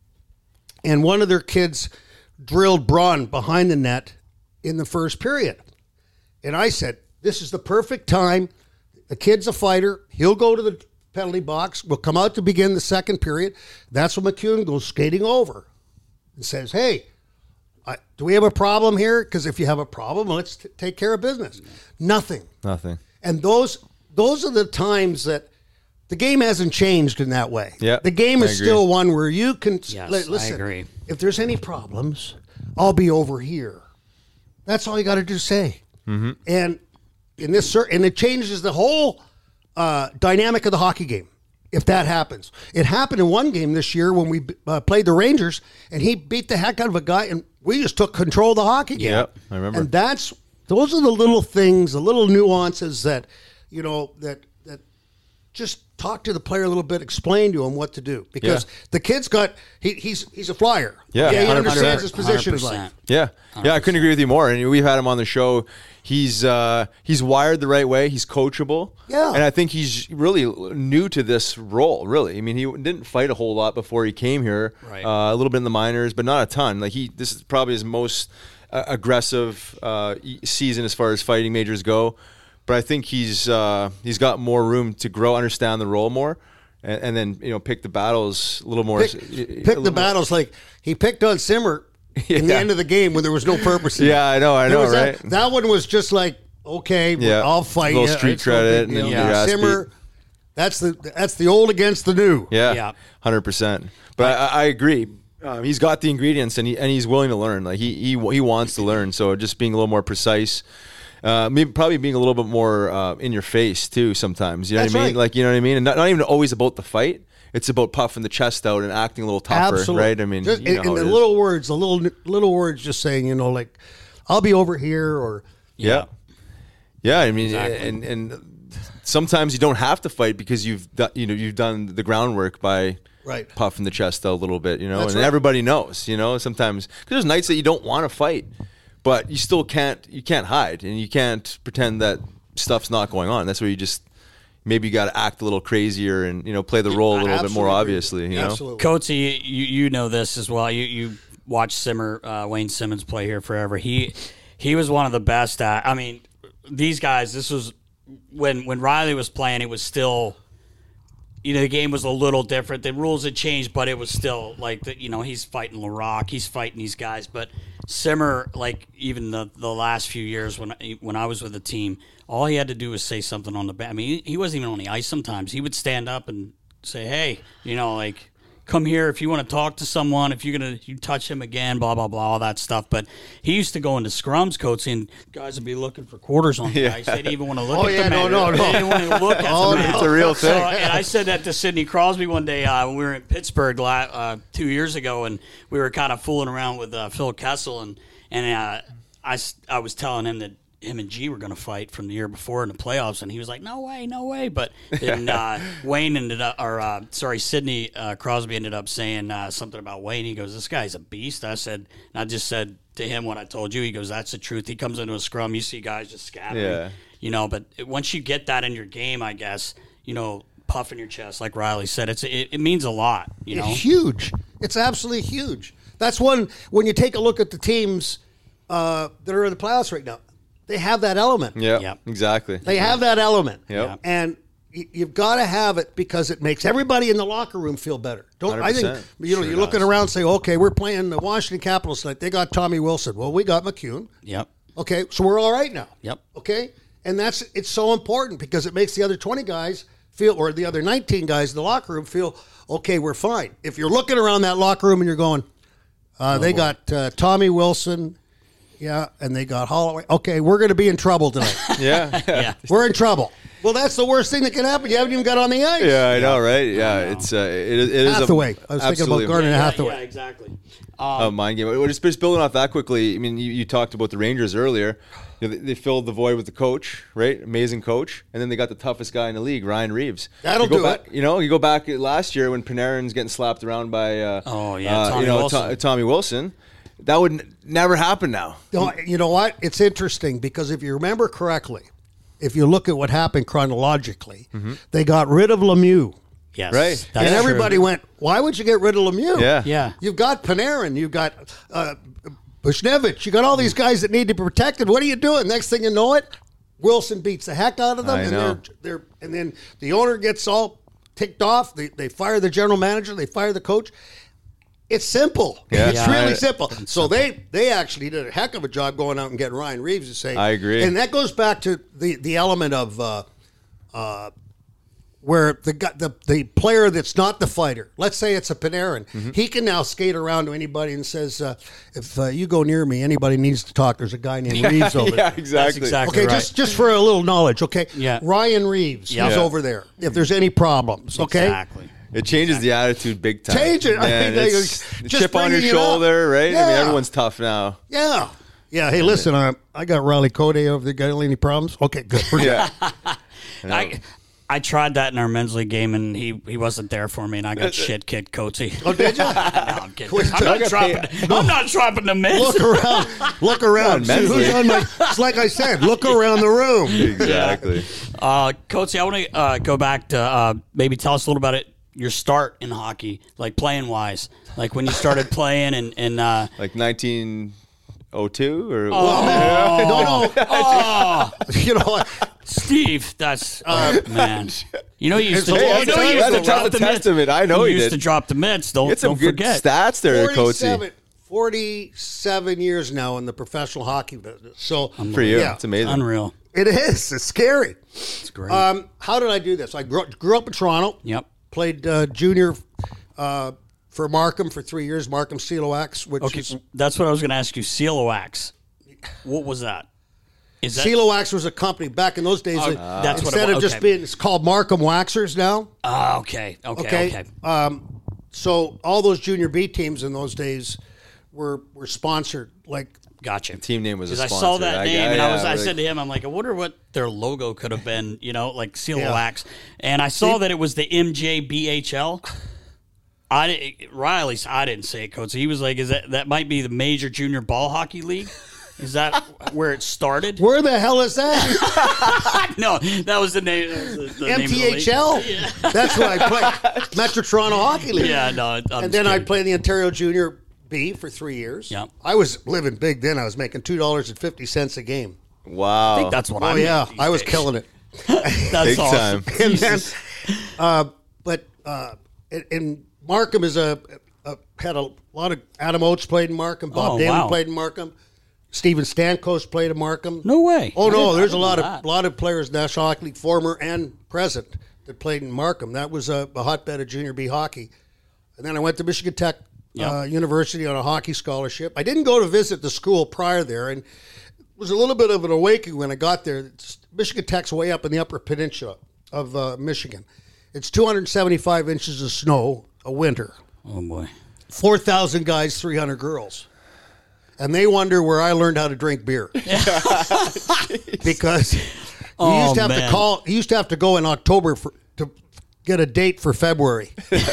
and one of their kids drilled Braun behind the net in the first period. And I said, this is the perfect time. The kid's a fighter. He'll go to the penalty box. We'll come out to begin the second period. That's when McEwen goes skating over and says, hey, I, do we have a problem here? Because if you have a problem, let's t- take care of business. Nothing. Nothing. And those those are the times that the game hasn't changed in that way. Yeah, the game I is agree. still one where you can Yes, li- listen. I agree. If there's any problems, I'll be over here. That's all you got to do. Say. Mm-hmm. And in this, cer- and it changes the whole uh, dynamic of the hockey game. If that happens, it happened in one game this year when we uh, played the Rangers, and he beat the heck out of a guy, and we just took control of the hockey game. Yep, I remember. And that's those are the little things, the little nuances that you know that that just talk to the player a little bit, explain to him what to do because Yeah. the kid's got he, he's he's a flyer. Yeah, he one hundred percent. understands his position in one hundred life. percent. Yeah, yeah, I couldn't agree with you more. And we've had him on the show. He's uh, he's wired the right way. He's coachable. Yeah. and I think he's really new to this role. Really, I mean, he didn't fight a whole lot before he came here. Right. Uh, a little bit in the minors, but not a ton. Like he, this is probably his most uh, aggressive uh, e- season as far as fighting majors go. But I think he's uh, he's got more room to grow, understand the role more, and, and then you know pick the battles a little more. Pick, a pick little the more- battles like he picked on Simmer in the Yeah. end of the game when there was no purpose. In it. Yeah, I know, I There know, was right? That, that one was just like, okay, Yeah. I'll fight. A little you. street It's no big credit and then deal. you get your ass Simmer. beat. That's the that's the old against the new. Yeah, Yeah. hundred percent. But I, I agree. Um, he's got the ingredients, and he and he's willing to learn. Like he he he wants to learn. So just being a little more precise, uh, maybe probably being a little bit more uh, in your face too. Sometimes you know That's what I mean. right. Like you know what I mean. And not, not even always about the fight. It's about puffing the chest out and acting a little tougher, Absolutely. right? I mean, just, you know and, how and it the is. little words, the little little words, just saying, you know, like, I'll be over here, or Yeah. Yeah, I mean, Exactly. and and sometimes you don't have to fight because you've done, you know, you've done the groundwork by Right. puffing the chest out a little bit, you know, That's and right. everybody knows, you know, sometimes because there's nights that you don't want to fight, but you still can't, you can't hide and you can't pretend that stuff's not going on. That's where you just maybe you got to act a little crazier and you know play the role a little bit more Absolutely. obviously, you know. Absolutely. Coatsy, you you know this as well. You you watched Simmer, uh, Wayne Simmons play here forever. He he was one of the best at. I mean, these guys. This was when when Riley was playing. It was still, you know, the game was a little different. The rules had changed, but it was still like the, you know, he's fighting LaRock, he's fighting these guys. But Simmer, like even the the last few years when I, when I was with the team, all he had to do was say something on the bench. I mean, he, he wasn't even on the ice sometimes. He would stand up and say, "Hey, you know, like." Come here if you want to talk to someone. If you're gonna you touch him again, blah blah blah, all that stuff. But he used to go into scrums, coach, and guys would be looking for quarters on the Yeah. ice. They didn't even want to look Oh, at yeah, the no, man. no, no. They didn't want to look at Oh, the man. it's a real So, thing. and I said that to Sidney Crosby one day uh, when we were in Pittsburgh la- uh, two years ago, and we were kind of fooling around with uh, Phil Kessel, and and uh, I s- I was telling him that him and G were going to fight from the year before in the playoffs, and he was like, "No way, no way!" But then uh, Wayne ended up, or uh, sorry, Sidney uh, Crosby ended up saying uh, something about Wayne. He goes, "This guy's a beast." I said, and I just said to him what I told you. He goes, "That's the truth." He comes into a scrum, you see guys just scattering, Yeah. you know. But once you get that in your game, I guess, you know, puffing your chest, like Riley said, it's it, it means a lot, you know. It's huge. It's absolutely huge. That's one, when you take a look at the teams uh, that are in the playoffs right now, they have that element. Yeah, Yep. exactly. They have that element. Yep. And y- you've got to have it because it makes everybody in the locker room feel better. Don't I think one hundred percent. you know Sure you're looking does. around and say, okay, we're playing the Washington Capitals tonight. They got Tommy Wilson. Well, we got McEwen. Yep. Okay, so we're all right now. Yep. Okay? And that's it's so important because it makes the other twenty guys feel, or the other nineteen guys in the locker room feel, okay, we're fine. If you're looking around that locker room and you're going, uh, they got uh, Tommy Wilson, yeah, and they got Holloway. Okay, we're going to be in trouble tonight. Yeah, Yeah. We're in trouble. Well, that's the worst thing that can happen. You haven't even got on the ice. Yeah, I know, right? Yeah, it's uh, it, it is Hathaway. A, I was thinking about Gardner yeah, Hathaway. Yeah, exactly. a mind game. We're just, just building off that quickly. I mean, you, you talked about the Rangers earlier. You know, they, they filled the void with the coach, right? Amazing coach, and then they got the toughest guy in the league, Ryan Reeves. That'll you go do back, it. You know, you go back last year when Panarin's getting slapped around by uh, Oh, yeah, uh, Tommy you know, Wilson. To- Tommy Wilson. That would n- never happen now. No, you know what? It's interesting because if you remember correctly, if you look at what happened chronologically, Mm-hmm. they got rid of Lemieux. Yes. Right. That's and everybody true. went, why would you get rid of Lemieux? Yeah. Yeah. You've got Panarin. You've got uh, Bushnevich. You got all these guys that need to be protected. What are you doing? Next thing you know it, Wilson beats the heck out of them. I and know. They're, they're and then the owner gets all ticked off. They, they fire the general manager. They fire the coach. It's simple. Yeah. It's Yeah. really I- simple. So they they actually did a heck of a job going out and getting Ryan Reeves to say. I agree. And that goes back to the, the element of uh, uh, where the, guy- the the player that's not the fighter, let's say it's a Panarin, Mm-hmm. he can now skate around to anybody and says, uh, if uh, you go near me, anybody needs to talk. There's a guy named Reeves over yeah, there. exactly. exactly- Okay, right. just just for a little knowledge, okay? Yeah. Ryan Reeves Yeah. is Yeah. over there. If there's any problems, okay? Exactly. It changes the attitude big time. Change it. I Man, mean, it's like, the just chip on your bringing it up. shoulder, right? I Yeah. mean, everyone's tough now. Yeah. Yeah, hey, listen, uh, I got Riley Code over there. Got any problems? Okay, good. We're good. Yeah. I I tried that in our men's league game, and he, he wasn't there for me, and I got shit kicked, Coatsy. Oh, did you? No, I'm kidding. Quit I'm not talking. dropping. I'm not dropping the mids. Look around. Look around. See men's who's league. on my. It's like I said. Look around the room. Exactly. Uh, Coatsy, I want to uh, go back to uh, maybe tell us a little about it. Your start in hockey, like playing wise, like when you started playing, and and uh, Like nineteen oh two or No, no. oh, You know what? Steve, that's oh, man. You know you used to. It's a You long know time. you used That's to a drop tough the mitts. testament. I know you he used did. to drop the mitts. Don't Get some don't good forget. stats there, Coatsy. forty-seven, forty-seven years now in the professional hockey business. So For you, Yeah. it's amazing. Unreal. it is. It's scary. It's great. Um, how did I do this? I grew, grew up in Toronto. Yep. Played uh, junior uh, for Markham for three years. Markham Celoax, which Okay, is that's what I was going to ask you. Celoax. What was that? Is that Celoax was a company back in those days. Oh, uh, that's what it instead was. of just Okay. being, it's called Markham Waxers now. Ah, okay, okay, Okay. okay. Um, so all those junior B teams in those days were were sponsored. Like Gotcha. Team name was a Because I sponsor. saw that I- name, I- and I yeah, was, I like- said to him, I'm like, I wonder what their logo could have been, you know, like Seal Yeah. Wax. And I saw that it was the M J B H L. I didn't- Riley's, I didn't say it, Coach. He was like, "Is that that might be the major junior ball hockey league? Is that where it started?" where the hell is that? No, that was the name. That was the, the name M of the T league. H L. That's what I played. Metro Toronto Hockey League. Yeah, no. I'm and just then I kidding. played the Ontario Junior B for three years. Yeah. I was living big then. I was making two dollars and fifty cents a game. Wow. I think that's what Oh I'm. yeah, I was killing it. That's big awesome. time. And then, uh, but uh, and- and Markham is a, a had a lot of Adam Oates played in Markham. Bob Oh, Daly wow. played in Markham. Steven Stamkos played in Markham. No way. Oh I no, didn't- there's I a didn't lot know of that. lot of players, National Hockey League, former and present, that played in Markham. That was a, a hotbed of junior B hockey. And then I went to Michigan Tech Yep. uh, University on a hockey scholarship. I didn't go to visit the school prior there, and it was a little bit of an awakening when I got there. It's, Michigan Tech's way up in the Upper Peninsula of uh, Michigan. It's two hundred seventy-five inches of snow a winter. Oh boy. four thousand guys, three hundred girls. And they wonder where I learned how to drink beer. Because you Oh, used to have man. to call, you used to have to go in October for, to get a date for February.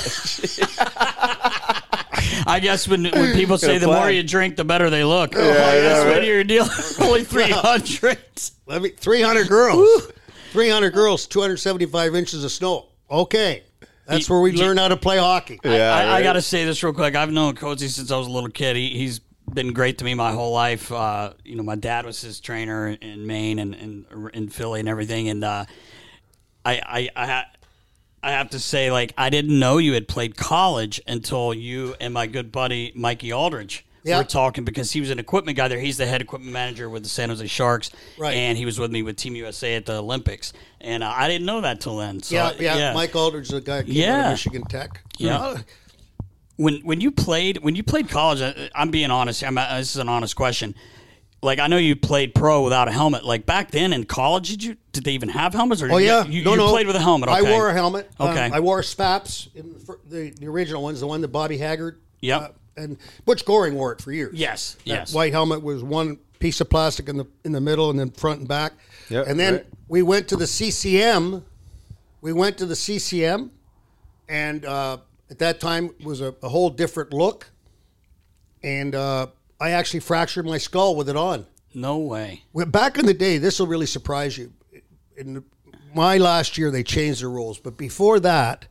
I guess when when people say the plan. more you drink, the better they look. yeah, That's right. when you're dealing only three hundred. Let me, three hundred girls. three hundred girls, two hundred seventy-five inches of snow. Okay. That's You- where we you- learn how to play hockey. Yeah, I, I right. got to say this real quick. I've known Coatsy since I was a little kid. He, he's been great to me my whole life. Uh, you know, my dad was his trainer in Maine and, and in Philly and everything. And uh, I, I, I, ha- I have to say, like, I didn't know you had played college until you and my good buddy Mikey Aldridge Yeah. were talking, because he was an equipment guy there. He's the head equipment manager with the San Jose Sharks, Right. and he was with me with Team U S A at the Olympics. And uh, I didn't know that till then. So, yeah, yeah, Mike Aldridge is the guy that came out Yeah. of Michigan Tech. Yeah. Uh, When when you played when you played college, I- I'm being honest. I'm, uh, this is an honest question. like I know you played pro without a helmet. Like back then in college, did you did they even have helmets? Or Oh you, yeah, you, no, you no. played with a helmet. Okay. I wore a helmet. Okay. Um, I wore Spaps, in the, the original ones, the one that Bobby Haggard. Yep. Uh, and Butch Goring wore it for years. Yes, That yes. white helmet was one piece of plastic in the in the middle, and then front and back. Yep, and then right. we went to the C C M. We went to the C C M, and uh, at that time it was a, a whole different look. And uh, I actually fractured my skull with it on. No way. Well, back in the day, this will really surprise you. In the, my last year, they changed the rules, but before that,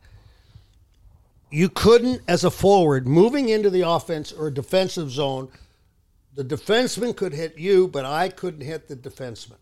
you couldn't, as a forward, moving into the offense or defensive zone, the defenseman could hit you, but I couldn't hit the defenseman.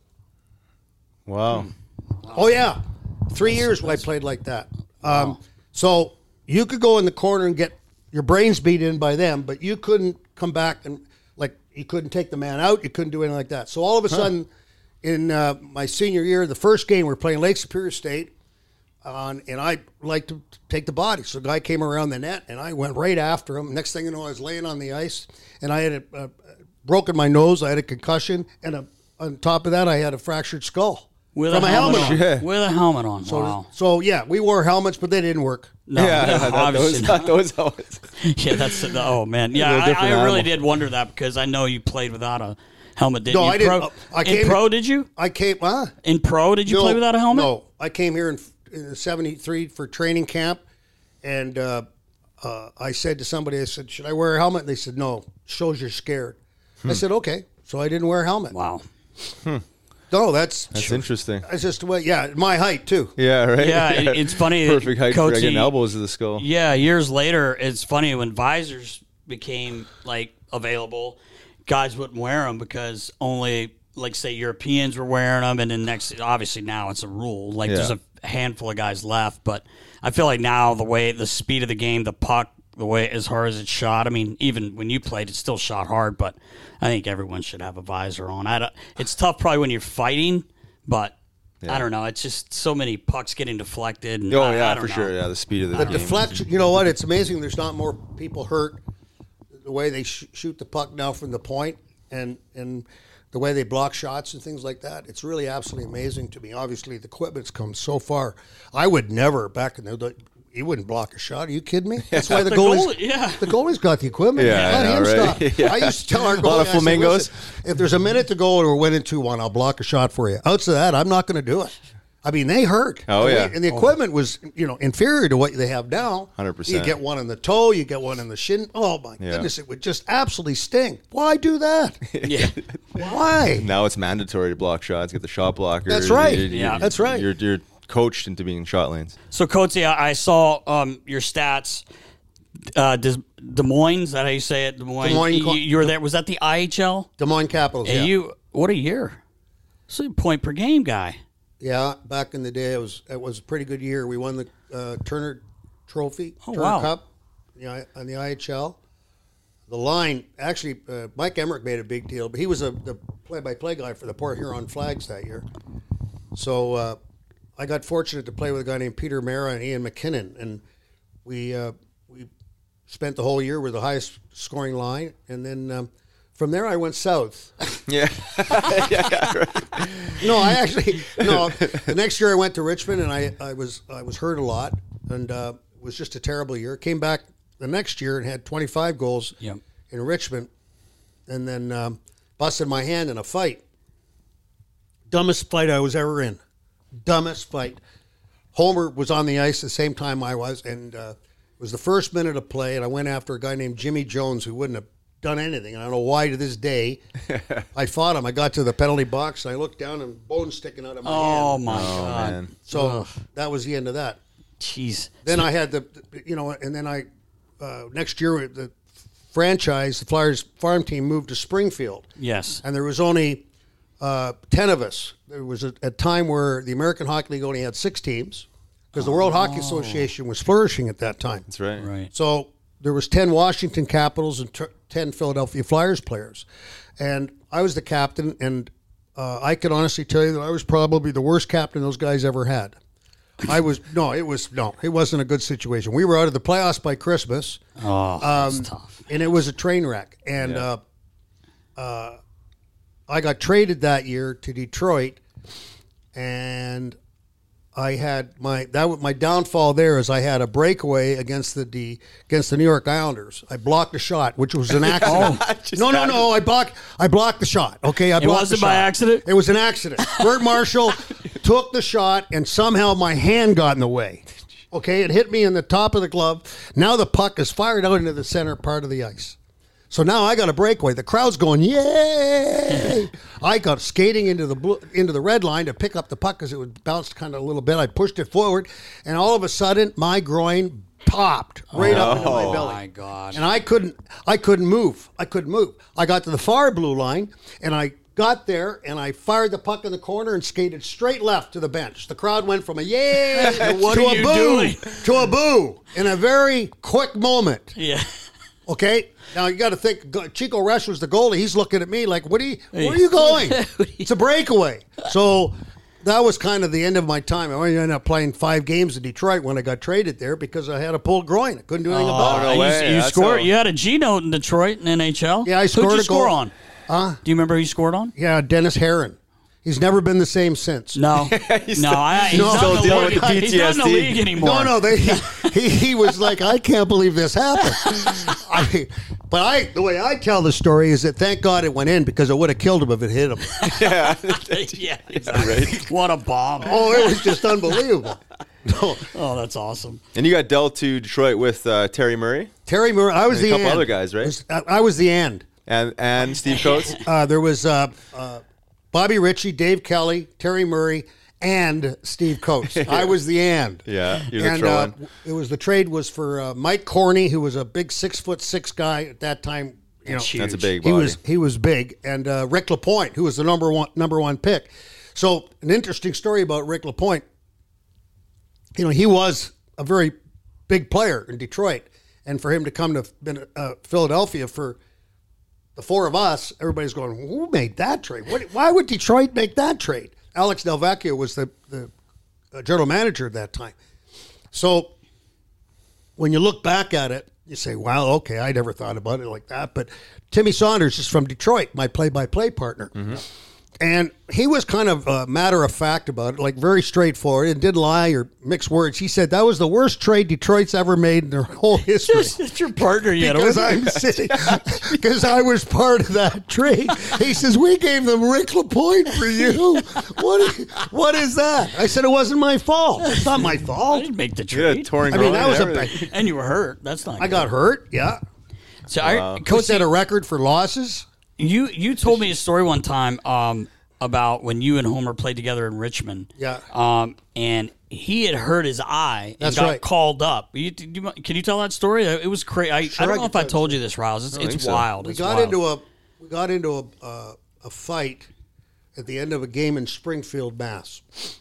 Wow. Oh, yeah. Three years I played like that. Um, so you could go in the corner and get your brains beat in by them, but you couldn't come back and, like, you couldn't take the man out. You couldn't do anything like that. So all of a sudden, in uh, my senior year, the first game, we were playing Lake Superior State, on, and I like to take the body. So the guy came around the net, and I went right after him. Next thing you know, I was laying on the ice, and I had a, a, broken my nose. I had a concussion, and a, on top of that, I had a fractured skull With from a a helmet, helmet. on. Yeah. With a helmet on. So, wow. so yeah, we wore helmets, but they didn't work. No, yeah, no, that, obviously those, not. those helmets. Yeah, that's oh man. Yeah, They're a I, different I really animal. did wonder that because I know you played without a helmet. Didn't No, you? I didn't. Pro, I in came- pro, did you? I came, huh? In pro, did you play without a helmet? No, I came here in, in seventy-three for training camp, and uh, uh, I said to somebody, I said, should I wear a helmet? And they said, no, shows you're scared. I said, okay. So I didn't wear a helmet. Wow. No, that's That's interesting. that's just the way. Yeah, my height too. Yeah, right. Yeah, it- it's funny that Perfect height for Coatsy- getting elbows to the skull. Yeah, years later, it's funny when visors became like available, guys wouldn't wear them because only, like, say Europeans were wearing them, and then next, obviously now it's a rule. Like, Yeah. there's a handful of guys left, but I feel like now the way the speed of the game, the puck, the way as hard as it's shot. I mean, even when you played, it still shot hard, but I think everyone should have a visor on. I don't, it's tough probably when you're fighting, but. I don't know. It's just so many pucks getting deflected. And Oh I, yeah, I don't for know. sure. Yeah, the speed of the, The game. deflection. You know what? It's amazing. There's not more people hurt the way they sh- shoot the puck now from the point, and and the way they block shots and things like that. It's really absolutely amazing to me. Obviously, the equipment's come so far. I would never back in the day. You wouldn't block a shot. Are you kidding me? That's why the, The goalies. goalie- yeah. The goalie's got the equipment. Yeah, Let I know, him right? stop. Yeah. I used to tell our A goalie, lot of I said, flamingos. "Listen, if there's a minute to go and we're winning two one, I'll block a shot for you. Outside of that, I'm not going to do it. I mean, they hurt. Oh, And we- yeah. and the equipment was, you know, inferior to what they have now. one hundred percent. You get one in the toe, you get one in the shin. Oh my Yeah. goodness, it would just absolutely sting. Why do that? Yeah. Why? Now it's mandatory to block shots. Get the shot blocker. That's right. You're- you're- Yeah. That's right. You're, you're coached into being in shot lanes. So, Coatsy, I, I saw um, your stats. Uh, Des, Des Moines, is that how you say it? Des Moines. Des Moines- you, you were there. Was that the I H L? Des Moines Capitals. And Yeah. you, what a year! So point per game guy. yeah, back in the day, it was it was a pretty good year. We won the uh, Turner Trophy, Oh, Turner wow. Cup, you know, on the I H L. The line, actually, uh, Mike Emmerich made a big deal, but he was a, the play-by-play guy for the Port Huron Flags that year. So uh, I got fortunate to play with a guy named Peter Mara and Ian McKinnon, and we uh, we spent the whole year with the highest scoring line, and then um, from there I went south. Yeah. No, I actually no. The next year I went to Richmond, and I, I was I was hurt a lot, and uh, it was just a terrible year. Came back the next year and had twenty-five goals Yep. in Richmond, and then um, busted my hand in a fight. Dumbest fight I was ever in. Dumbest fight. Homer was on the ice the same time I was, and uh, it was the first minute of play, and I went after a guy named Jimmy Jones who wouldn't have done anything. And I don't know why to this day. I fought him. I got to the penalty box, and I looked down, and bones sticking out of my Oh hand. my Oh God! man. So that was the end of that. Jeez. Then I had the, you know, and then I, uh, next year, the franchise, the Flyers farm team moved to Springfield. Yes. And there was only uh, ten of us. There was a, a time where the American Hockey League only had six teams because the World Hockey Association was flourishing at that time. That's right. Right. So there was ten Washington Capitals and t- ten Philadelphia Flyers players. And I was the captain, and uh, I can honestly tell you that I was probably the worst captain those guys ever had. I was, no, it was, no, it wasn't a good situation. We were out of the playoffs by Christmas. Oh, that's Um, tough. And it was a train wreck. And Yeah. uh, uh, I got traded that year to Detroit, and I had my that was my downfall there is I had a breakaway against the D, against the New York Islanders. I blocked a shot, which was an accident. Just no, no, happened. no. I blocked I blocked the shot. Okay, I It blocked wasn't the by shot. accident? It was an accident. Bert Marshall took the shot, and somehow my hand got in the way. Okay, it hit me in the top of the glove. Now the puck is fired out into the center part of the ice. So now I got a breakaway. The crowd's going, yay! I got skating into the blue, into the red line to pick up the puck because it would bounce kind of a little bit. I pushed it forward, and all of a sudden, my groin popped right up into my Oh belly. my God! And I couldn't, I couldn't move. I couldn't move. I got to the far blue line, and I got there, and I fired the puck in the corner and skated straight left to the bench. The crowd went from a yay What to are a you boo doing? to a boo in a very quick moment. Yeah. Okay, now you got to think. Go- Chico Resch was the goalie. He's looking at me like, "What are you? Where are you going? It's a breakaway." So that was kind of the end of my time. I ended up playing five games in Detroit when I got traded there because I had a pulled groin. I couldn't do anything about no it. you, way. you That's scored. how- You had a G note in Detroit in N H L. Yeah, I Who'd scored you a score goal. on? Huh? Do you remember who you scored on? Yeah, Dennis Herron. He's never been the same since. No, He's no, still- I, he's No. not Still in the dealing league. with the He's not in the P T S D. league anymore. No, no, they, he, he was like, I can't believe this happened. I, but I, the way I tell the story is that thank God it went in because it would have killed him if it hit him. Yeah. yeah, exactly. right. What a bomb! Oh, it was just unbelievable. No, Oh, that's awesome. And you got dealt to Detroit with uh, Terry Murray Terry Murray, I was and a the couple end. other guys, right? Was- I, I was the end. and and Steve Coates. Uh, there was uh, uh, Bobby Ritchie, Dave Kelly, Terry Murray, and Steve Coates. I was the and. Yeah, you're the and throw uh, in. it was the trade was for uh, Mike Corney, who was a big six foot six guy at that time. You know, That's That's a big he body. was he was big, and uh, Rick Lapointe, who was the number one number one pick. So an interesting story about Rick Lapointe. You know, he was a very big player in Detroit, and for him to come to uh, Philadelphia for the four of us, everybody's going, who made that trade? What, why would Detroit make that trade? Alex Delvecchio was the, the uh, general manager at that time. So when you look back at it, you say, wow, okay, I never thought about it like that. But Timmy Saunders is from Detroit, my play-by-play partner. And he was kind of uh, matter of fact about it, like very straightforward, and didn't lie or mix words. He said that was the worst trade Detroit's ever made in their whole history. It's your partner, you know. Because I'm sitting, because I was part of that trade. He says, we gave them Rick Lapointe for you. What is, what is that? I said, it wasn't my fault. It's not my I fault. didn't make the You had a trade. torn I mean, groin that was and a everything. And you were hurt. That's not. I got hurt, yeah. So I, Coach Coach, set a record for losses. you you told me a story one time um, about when you and Homer played together in Richmond. Yeah. Um, and he had hurt his eye and That's got right. called up. You, do you, can you tell that story? It was crazy. I, Sure, I don't I know can if I tell told you this, Rouse. It's, think it's so. wild. We It's got wild. into a we got into a uh, a fight at the end of a game in Springfield, Mass.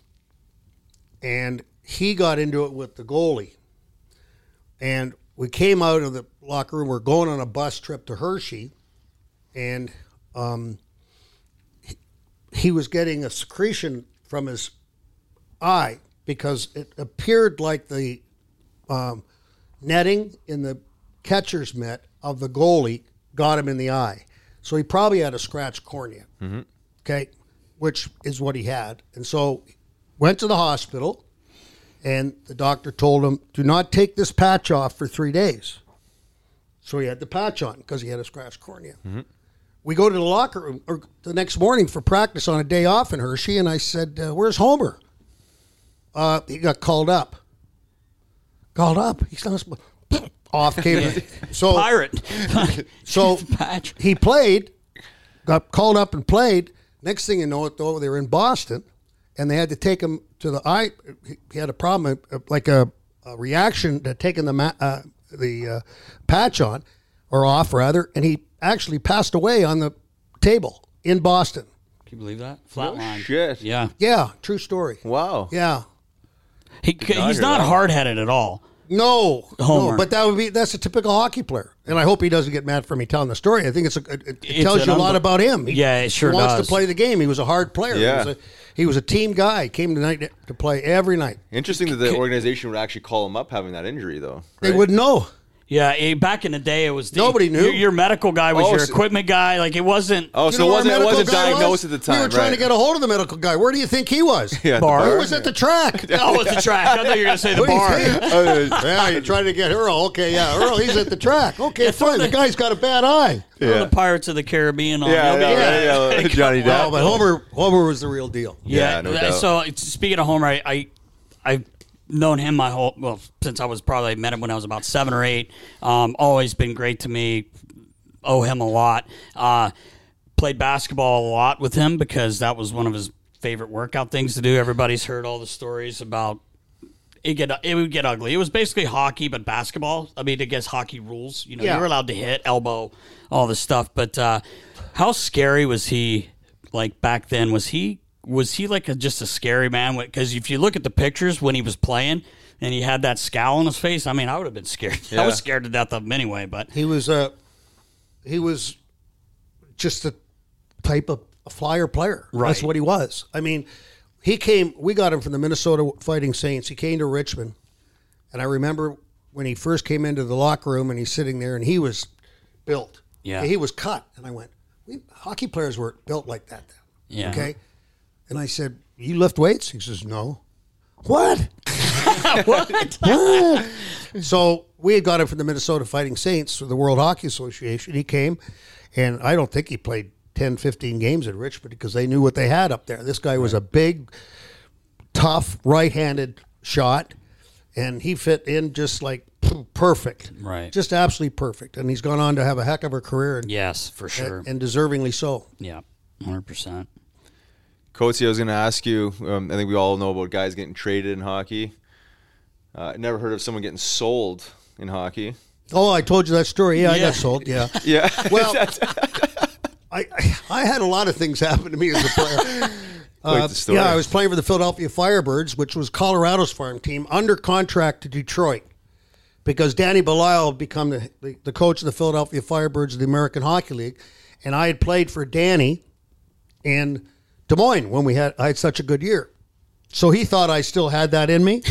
And he got into it with the goalie. And we came out of the locker room. We're going on a bus trip to Hershey, and um, he, he was getting a secretion from his eye because it appeared like the um, netting in the catcher's mitt of the goalie got him in the eye. So he probably had a scratched cornea, okay, which is what he had. And so went to the hospital, and the doctor told him, do not take this patch off for three days. So he had the patch on because he had a scratched cornea. We go to the locker room or the next morning for practice on a day off in Hershey, and I said, uh, where's Homer? Uh, he got called up. Called up. He's not supposed off came. So Pirate. so Patch. he played, got called up and played. Next thing you know, it though they were in Boston, and they had to take him to the eye. He- He had a problem, uh, like a, a reaction to taking the ma- uh, the uh, patch on or off rather, and he actually passed away on the table in Boston. Can you believe that? Flatline. shit. Yeah. Yeah, true story. Wow. Yeah. He, not he's hear not that. hard headed at all. No, Homer. no, but that would be that's a typical hockey player, and I hope he doesn't get mad for me telling the story. I think it's a, it, it It's tells an you a lot unbe- about him. He, Yeah, it sure he wants does. to play the game. He was a hard player. Yeah. he was a, he was a team guy. Came tonight to play every night. Interesting that the organization would actually call him up having that injury, though. They right? wouldn't know. Yeah, eh, back in the day, it was the, Nobody knew. Your, your medical guy was Oh, your so- equipment guy. Like it wasn't. Oh, You so know it where our wasn't, it medical wasn't guy diagnosed was? at the time, We were trying right? to get a hold of the medical guy. Where do you think he was? Yeah, at the Bar. bar. He was at the track. Oh, it's the track. I thought you were going to say the What do you bar. think? Oh, Yeah, you're trying to get Earl. Okay, yeah, Earl, he's at the track. Okay, fine. The guy's got a bad eye. Throw the Pirates of the Caribbean on. yeah, He'll be yeah, right. yeah, yeah, Johnny Depp. Well, but Homer, Homer was the real deal. Yeah, no doubt. So it's- speaking of Homer, I, I I've known him my whole well since I was probably met him when I was about seven or eight. Um, always been great to me. Owe him a lot. Uh, played basketball a lot with him because that was one of his favorite workout things to do. Everybody's heard all the stories about it. Get it would get ugly. It was basically hockey, but basketball. I mean, I guess hockey rules. You know, Yeah. you were allowed to hit, elbow, all this stuff. But uh, how scary was he? Like back then, was he was he like a, just a scary man? Because if you look at the pictures when he was playing and he had that scowl on his face, I mean, I would have been scared. I Yeah. was scared to death of him anyway. But He was uh, he was just a type of a flyer player. That's Right. what he was. I mean, he came. We got him from the Minnesota Fighting Saints. He came to Richmond, and I remember when he first came into the locker room and he's sitting there and he was built. Yeah. Okay, he was cut, and I went, we, hockey players were built like that. Then. Yeah. Okay. And I said, "You lift weights?" He says, "No." What? what? What? So we had got him from the Minnesota Fighting Saints, the World Hockey Association. He came, and I don't think he played ten, fifteen games at Richmond because they knew what they had up there. This guy was a big, tough, right-handed shot, and he fit in just like perfect. Right. Just absolutely perfect. And he's gone on to have a heck of a career, and, Yes, for sure. and, and deservingly so. yeah, one hundred percent. Coatsy, I was going to ask you, um, I think we all know about guys getting traded in hockey. Uh, I never heard of someone getting sold in hockey. Oh, I told you that story. Yeah, I Yeah. got sold. Yeah. Yeah. Well, I, I I had a lot of things happen to me as a player. Quite the story. Yeah, I was playing for the Philadelphia Firebirds, which was Colorado's farm team, under contract to Detroit, because Danny Belial had become the, the, the coach of the Philadelphia Firebirds of the American Hockey League, and I had played for Danny in Des Moines when we had I had such a good year. So he thought I still had that in me.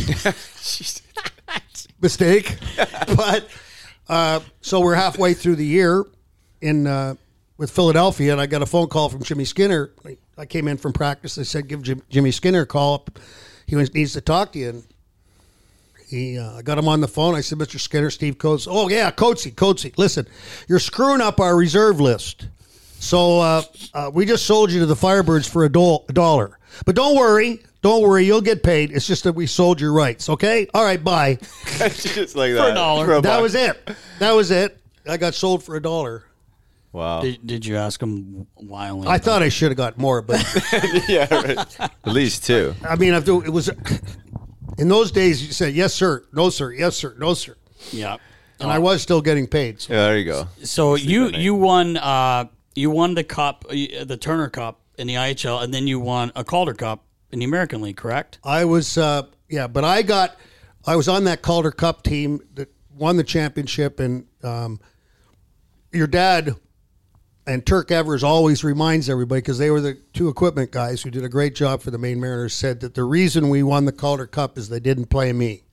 Mistake. But uh, so we're halfway through the year in uh, with Philadelphia, and I got a phone call from Jimmy Skinner. I came in from practice. They said, give Jim, Jimmy Skinner a call up. He was, needs to talk to you. And he, uh, I got him on the phone. I said, Mister Skinner, Steve Coates. Oh, yeah, Coatsy, Coatsy. Listen, you're screwing up our reserve list. So uh, uh, we just sold you to the Firebirds for a, do- a dollar. But don't worry. Don't worry. You'll get paid. It's just that we sold your rights, okay? All right, bye. Just like that. a dollar. For a That buck. was it. That was it. I got sold for a dollar. Wow. Did, did you ask him why only? I thought I should have got more, but Yeah, right. At least two. I mean, I've do, it was in those days. You said yes, sir, no, sir, yes, sir, no, sir, Yeah. and I was still getting paid. So. Yeah, there you go. So you you won uh you won the cup, uh, the Turner Cup in the I H L, and then you won a Calder Cup in the American League, correct? I was, uh, yeah, but I got, I was on that Calder Cup team that won the championship, and um, your dad and Turk Evers always reminds everybody, because they were the two equipment guys who did a great job for the Maine Mariners, said that the reason we won the Calder Cup is they didn't play me.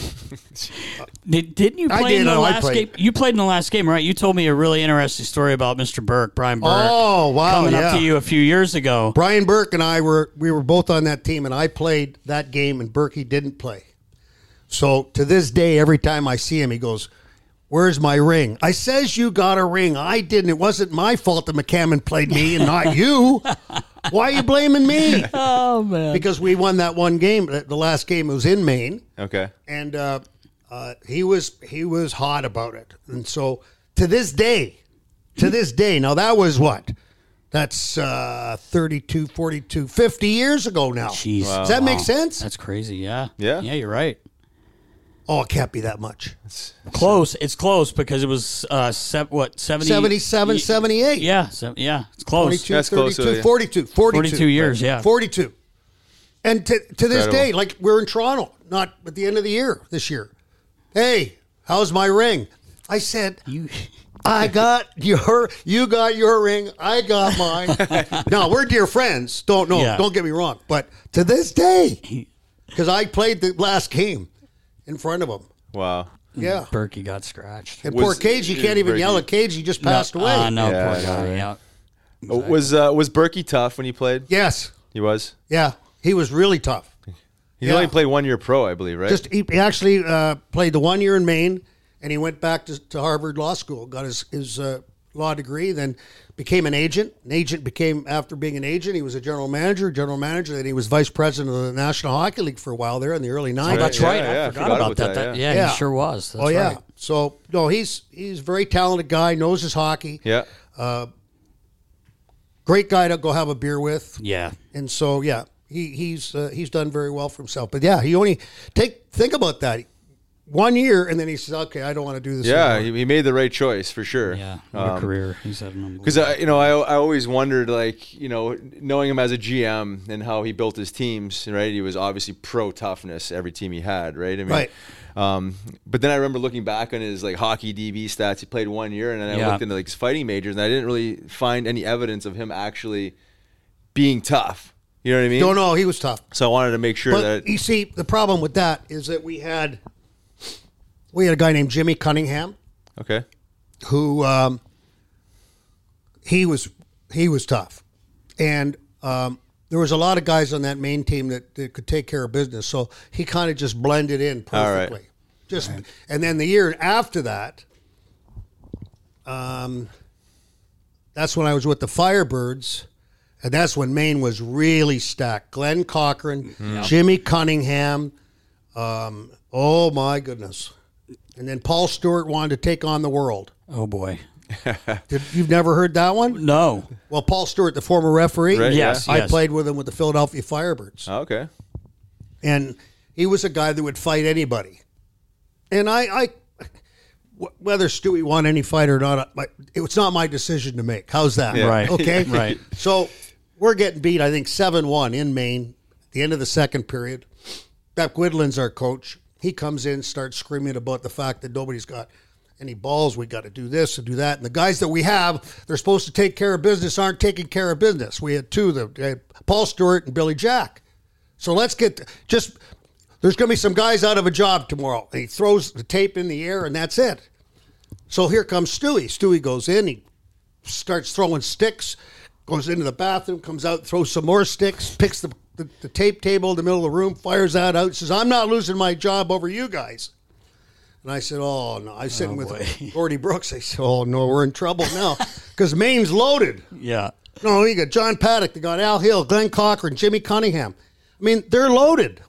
Did, didn't you I play in did, the no, I last played. game? You played in the last game, right? You told me a really interesting story about Mister Burke, Brian Burke. Oh, wow, coming yeah. up to you a few years ago. Brian Burke and I were we were both on that team, and I played that game, and Burke didn't play. So to this day, every time I see him, he goes, "Where's my ring?" I says, "You got a ring. I didn't. It wasn't my fault that McCammon played me and not you. Why are you blaming me?" Oh man! Because we won that one game. The last game was in Maine, Okay. and uh, uh, he was he was hot about it. And so to this day, to this day, now that was what? That's uh, thirty-two, forty-two, fifty years ago now. Jeez. Does that make sense? That's crazy. Yeah. Yeah. Yeah, you're right. Oh, it can't be that much. Close. It's close because it was uh, se- what seventy seventy-seven, seventy-eight. Yeah. So, yeah. It's close. twenty-two, That's close to thirty-two, it. forty-two, forty-two. Forty-two years. Yeah. forty-two. And to, to this Incredible. day, like we're in Toronto, not at the end of the year this year. Hey, how's my ring? I said, You. I got your, you got your ring, I got mine. No, we're dear friends. Don't know. Yeah. Don't get me wrong. But to this day, because I played the last game in front of him. Wow. Yeah. Berkey got scratched. And Was- poor Cagey can't even Berkey- yell at Cagey. He just passed no, away. Uh, no, Yeah, poor I know, guy. right? Yeah. Was uh, was Berkey tough when he played? Yes. He was. Yeah. He was really tough. He Yeah. only played one year pro, I believe, right? Just he, he actually uh, played the one year in Maine, and he went back to, to Harvard Law School, got his his uh, law degree, then became an agent. An agent became after being an agent, he was a general manager, general manager. Then he was vice president of the National Hockey League for a while there in the early Oh, nineties. that's Yeah, right. yeah, I forgot, about that. That- yeah. Yeah. he sure was. That's oh yeah. right. So no, he's he's a very talented guy, knows his hockey. yeah. Great guy to go have a beer with. Yeah. And so, yeah, he, he's uh, he's done very well for himself. But yeah, he only take think about that one year, and then he says, "Okay, I don't want to do this." Yeah, anymore." he, he made the right choice for sure. Yeah. What a career. He's had an Because you know, I I always wondered, like, you know, knowing him as a G M and how he built his teams. Right, he was obviously pro toughness every team he had. Right, I mean, Right. Um, but then I remember looking back on his like hockey D B stats. He played one year, and then I Yeah. looked into like his fighting majors, and I didn't really find any evidence of him actually being tough. You know what I mean? No, no, he was tough. So I wanted to make sure But that you see, the problem with that is that we had we had a guy named Jimmy Cunningham okay, who um, he was he was tough, and um, there was a lot of guys on that main team that, that could take care of business. So he kind of just blended in All right. perfectly. Just and then the year after that, um, that's when I was with the Firebirds, and that's when Maine was really stacked. Glenn Cochran, Jimmy Cunningham, um, oh my goodness, and then Paul Stewart wanted to take on the world. Oh, boy. Did, you've never heard that one? No. Well, Paul Stewart, the former referee, Right, Yes, yeah. I yes. played with him with the Philadelphia Firebirds. Oh, okay, And he was a guy that would fight anybody. And I, I w- whether Stewie won any fight or not, I- it was not my decision to make. How's that? Yeah. Right. Okay? Right. So we're getting beat, I think, seven one in Maine at the end of the second period. Beck Widland's our coach. He comes in, starts screaming about the fact that nobody's got any balls. We got to do this and do that. And the guys that we have, they're supposed to take care of business, aren't taking care of business. We had two, the uh, Paul Stewart and Billy Jack. So let's get just. There's going to be some guys out of a job tomorrow. And he throws the tape in the air, and that's it. So here comes Stewie. Stewie goes in. He starts throwing sticks, goes into the bathroom, comes out, throws some more sticks, picks the, the, the tape table in the middle of the room, fires that out, says, "I'm not losing my job over you guys." And I said, "Oh, no." I was sitting with Gordy Brooks. I said, "Oh, no, we're in trouble now because Maine's loaded." Yeah. No, you got John Paddock, they got Al Hill, Glenn Cochran, Jimmy Cunningham. I mean, they're loaded.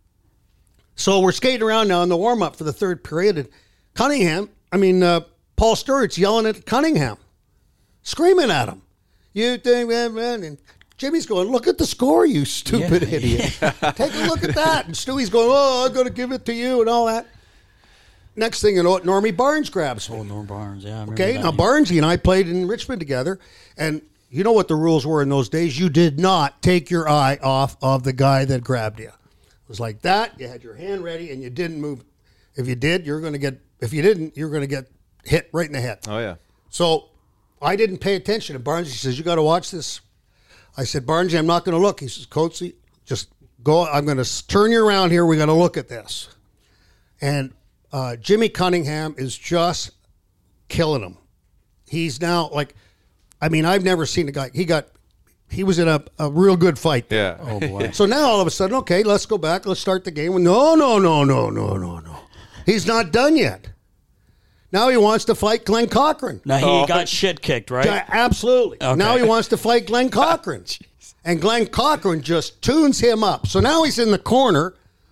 So we're skating around now in the warm-up for the third period, and Cunningham, I mean, uh, Paul Stewart's yelling at Cunningham, screaming at him. You think, man, man, and Jimmy's going, "Look at the score, you stupid Yeah. idiot. Take a look at that." And Stewie's going, "Oh, I'm going to give it to you," and all that. Next thing you know, Normie Barnes grabs me. Oh, Norm Barnes. Yeah. I remember Okay, that. now Barnesy and I played in Richmond together, and you know what the rules were in those days? You did not take your eye off of the guy that grabbed you. It was like that. You had your hand ready, and you didn't move. If you did, you're going to get. If you didn't, you're going to get hit right in the head. oh yeah, So I didn't pay attention. And Barnesy says, "You got to watch this." I said, "Barnesy, I'm not going to look." He says, "Coatsy, just go. I'm going to turn you around here. We got to look at this." And uh, Jimmy Cunningham is just killing him. He's now like, I mean, I've never seen a guy. He got, he was in a, a real good fight. yeah. Oh, boy. So now all of a sudden, okay, let's go back. Let's start the game. No, no, no, no, no, no, no. He's not done yet. Now he wants to fight Glenn Cochran. Now, he Oh. got shit kicked, right? Yeah, absolutely. Okay. Now he wants to fight Glenn Cochran. And Glenn Cochran just tunes him up. So now he's in the corner,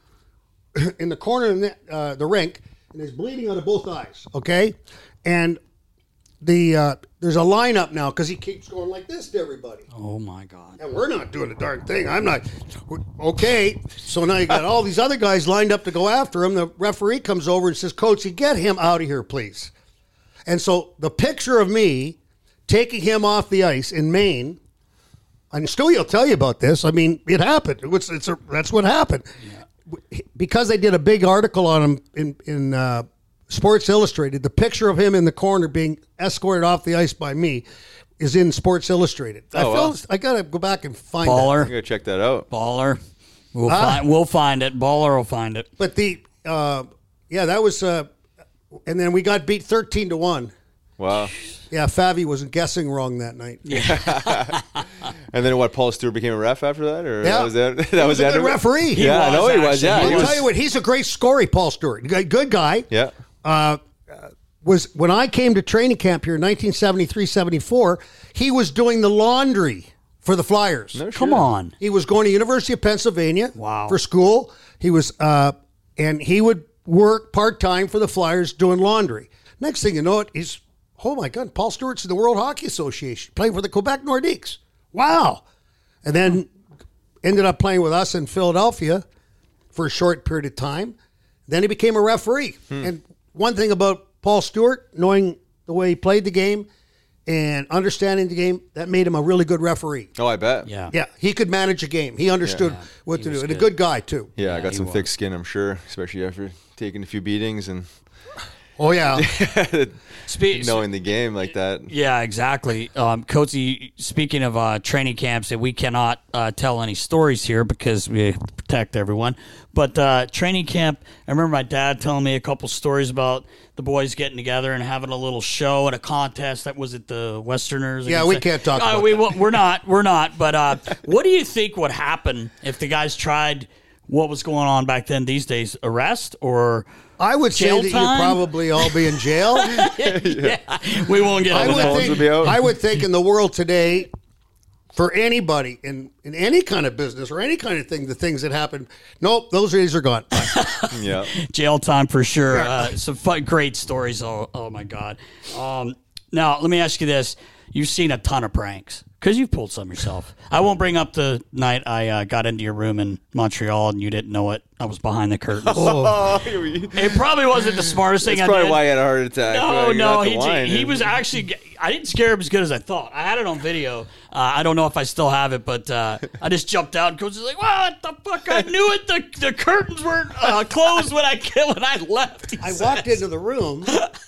in the corner of the, uh, the rink, and he's bleeding out of both eyes, okay? And the uh, there's a lineup now because he keeps going like this to everybody. Oh, my God. And we're not doing a darn thing. I'm not. Okay. So now you got all these other guys lined up to go after him. The referee comes over and says, "Coach, you get him out of here, please." And so the picture of me taking him off the ice in Maine, and Stewie will tell you about this. I mean, it happened. It was, it's a, that's what happened. Because they did a big article on him in, in uh, Sports Illustrated, the picture of him in the corner being escorted off the ice by me is in Sports Illustrated. I, Oh, feel, wow. I got to go back and find Baller. that. You gotta check that out. Baller. We'll, Huh? find, we'll find it. Baller will find it. But the, uh, yeah, that was, uh, and then we got beat thirteen to one. Wow. Yeah, Favi wasn't guessing wrong that night. Yeah, And then what? Paul Stewart became a ref after that, or Yeah. that was that? That he was was a the end good of it? referee. Yeah, I was, know he was. actually. Yeah, He he I'll was. tell you what, he's a great story, Paul Stewart. Good good guy. Yeah. Uh, was when I came to training camp here in nineteen seventy-three seventy-four, he was doing the laundry for the Flyers. No Come shit. on. He was going to University of Pennsylvania Wow. for school. He was, uh, and he would work part time for the Flyers doing laundry. Next thing you know, it he's oh my God, Paul Stewart's in the World Hockey Association playing for the Quebec Nordiques. Wow, and then ended up playing with us in Philadelphia for a short period of time. Then he became a referee. Hmm. And one thing about Paul Stewart, knowing the way he played the game and understanding the game, that made him a really good referee. Oh, I bet. Yeah. Yeah, he could manage a game. He understood what to do. And a good. good guy, too. Yeah, I got he some was. thick skin, I'm sure, especially after taking a few beatings and Oh, yeah. Spe- knowing the game like that. Yeah, exactly. Um, Coatsy, speaking of uh, training camps, and we cannot uh, tell any stories here because we protect everyone. But uh, training camp, I remember my dad telling me a couple stories about the boys getting together and having a little show and a contest. That was it, the Westerners. Yeah, against we the- can't talk Uh, about we, that. won't- We're not. We're not. But uh, what do you think would happen if the guys tried what was going on back then these days? Arrest or... I would say Jail that time? you'd probably all be in jail. yeah, we won't get I into would, that. phones think, would be out. I would think in the world today, for anybody in, in any kind of business or any kind of thing, the things that happen, nope, those days are gone. Yeah. Jail time for sure. Uh, some fun, great stories. Oh, oh my God. Um, now, let me ask you this. You've seen a ton of pranks because you've pulled some yourself. I won't bring up the night I uh, got into your room in Montreal and you didn't know it. I was behind the curtains. Oh, It probably wasn't the smartest thing that's I probably did. why he had a heart attack. No, Like, no, not the he, wine. he was actually. I didn't scare him as good as I thought. I had it on video. Uh, I don't know if I still have it, but uh, I just jumped out and Coach was like, "What the fuck? I knew it. The, the curtains weren't uh, closed when I when I left." he I says. walked into the room.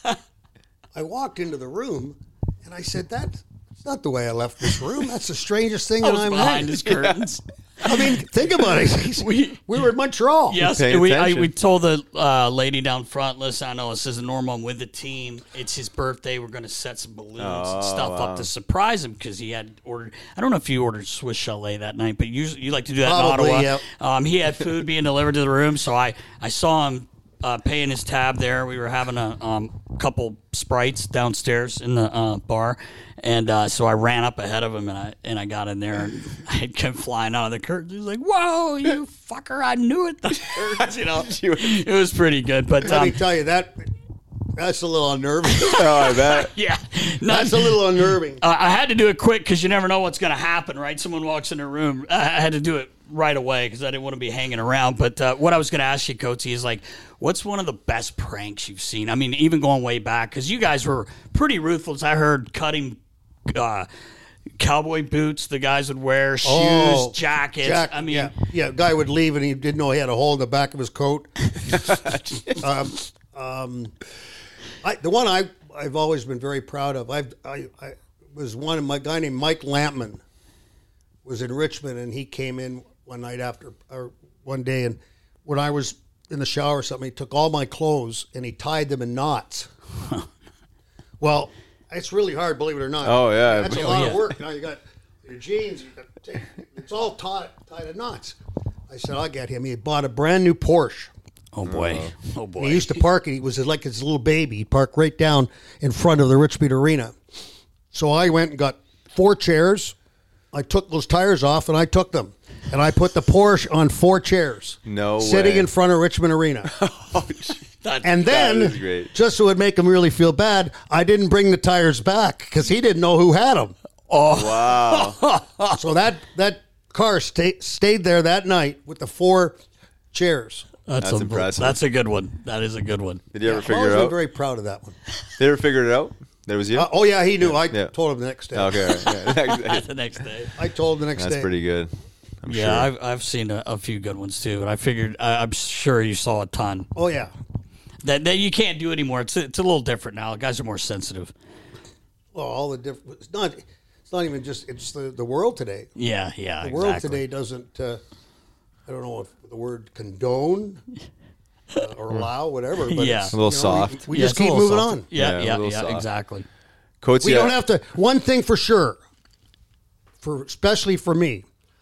I walked into the room, and I said, "That's not the way I left this room. That's the strangest thing I that was I'm behind in." his curtains. I mean, think about it. We- we were in Montreal. Yes, paying we I, attention. we told the uh, lady down front, listen, I know this isn't normal. I'm with the team. It's his birthday. We're going to set some balloons and stuff up to surprise him because he had ordered. I don't know if you ordered Swiss Chalet that night, but usually you like to do that Probably, in Ottawa. yep. Um, he had food being delivered to the room, so I, I saw him uh, paying his tab there. We were having a um, couple Sprites downstairs in the uh, bar. And uh, so I ran up ahead of him, and I and I got in there, and I kept flying out of the curtains. He was like, "Whoa, you fucker! I knew it." The curtains, you know, it was pretty good. But Let me um, tell you, that that's a little unnerving. Oh, I bet. yeah, not, That's a little unnerving. uh, I had to do it quick because you never know what's going to happen. Right? Someone walks in the room. I I had to do it right away because I didn't want to be hanging around. But uh, what I was going to ask you, Coatsy, is like, what's one of the best pranks you've seen? I mean, even going way back because you guys were pretty ruthless. I heard cutting. Uh, cowboy boots the guys would wear, shoes, Oh, jackets. Jack- I mean, yeah, yeah, guy would leave and he didn't know he had a hole in the back of his coat. um, um, I, the one I I've always been very proud of. I've, I I was one of my guy named Mike Lampman was in Richmond and he came in one night after or one day and when I was in the shower or something, he took all my clothes and he tied them in knots. Well. It's really hard, believe it or not. Oh, yeah. That's a Oh, lot yeah. of work. Now you got your jeans, you got, it's all tied, tied in knots. I said, I'll get him. He bought a brand new Porsche. oh boy, oh And boy. he used to park it. He was like his little baby. He'd park right down in front of the Richmond Arena. So I went and got four chairs. I took those tires off and I took them. And I put the Porsche on four chairs. No Sitting way. in front of Richmond Arena. That- And then, is great. just so it would make him really feel bad, I didn't bring the tires back because he didn't know who had them. Wow. So that that car stay, stayed there that night with the four chairs. that's, That's a, impressive. That's a good one. That is a good one. Did you ever I've figure always it been out? very proud of that one. Did you ever figure it out? That was you? Uh, oh yeah, he knew. I Yeah. told him the next day. Okay. all right. Yeah. Next day. The next day. I told him the next That's day. pretty good. I'm Yeah, sure. I've I've seen a, a few good ones too, and I figured I, I'm sure you saw a ton Oh yeah. that that you can't do anymore. It's a, it's a little different now. Guys are more sensitive. Well, all the different. It's not. It's not even just. It's the, the world today. Yeah, yeah. The world exactly. today doesn't. Uh, I don't know if the word condone uh, or allow, whatever. But Yeah. it's, A little you know, soft. We, we Yeah, just it's a keep little moving salty. on. Yeah, Yeah, a yeah, little yeah, soft. exactly. Coates, We yeah. don't have to. One thing for sure, for especially for me,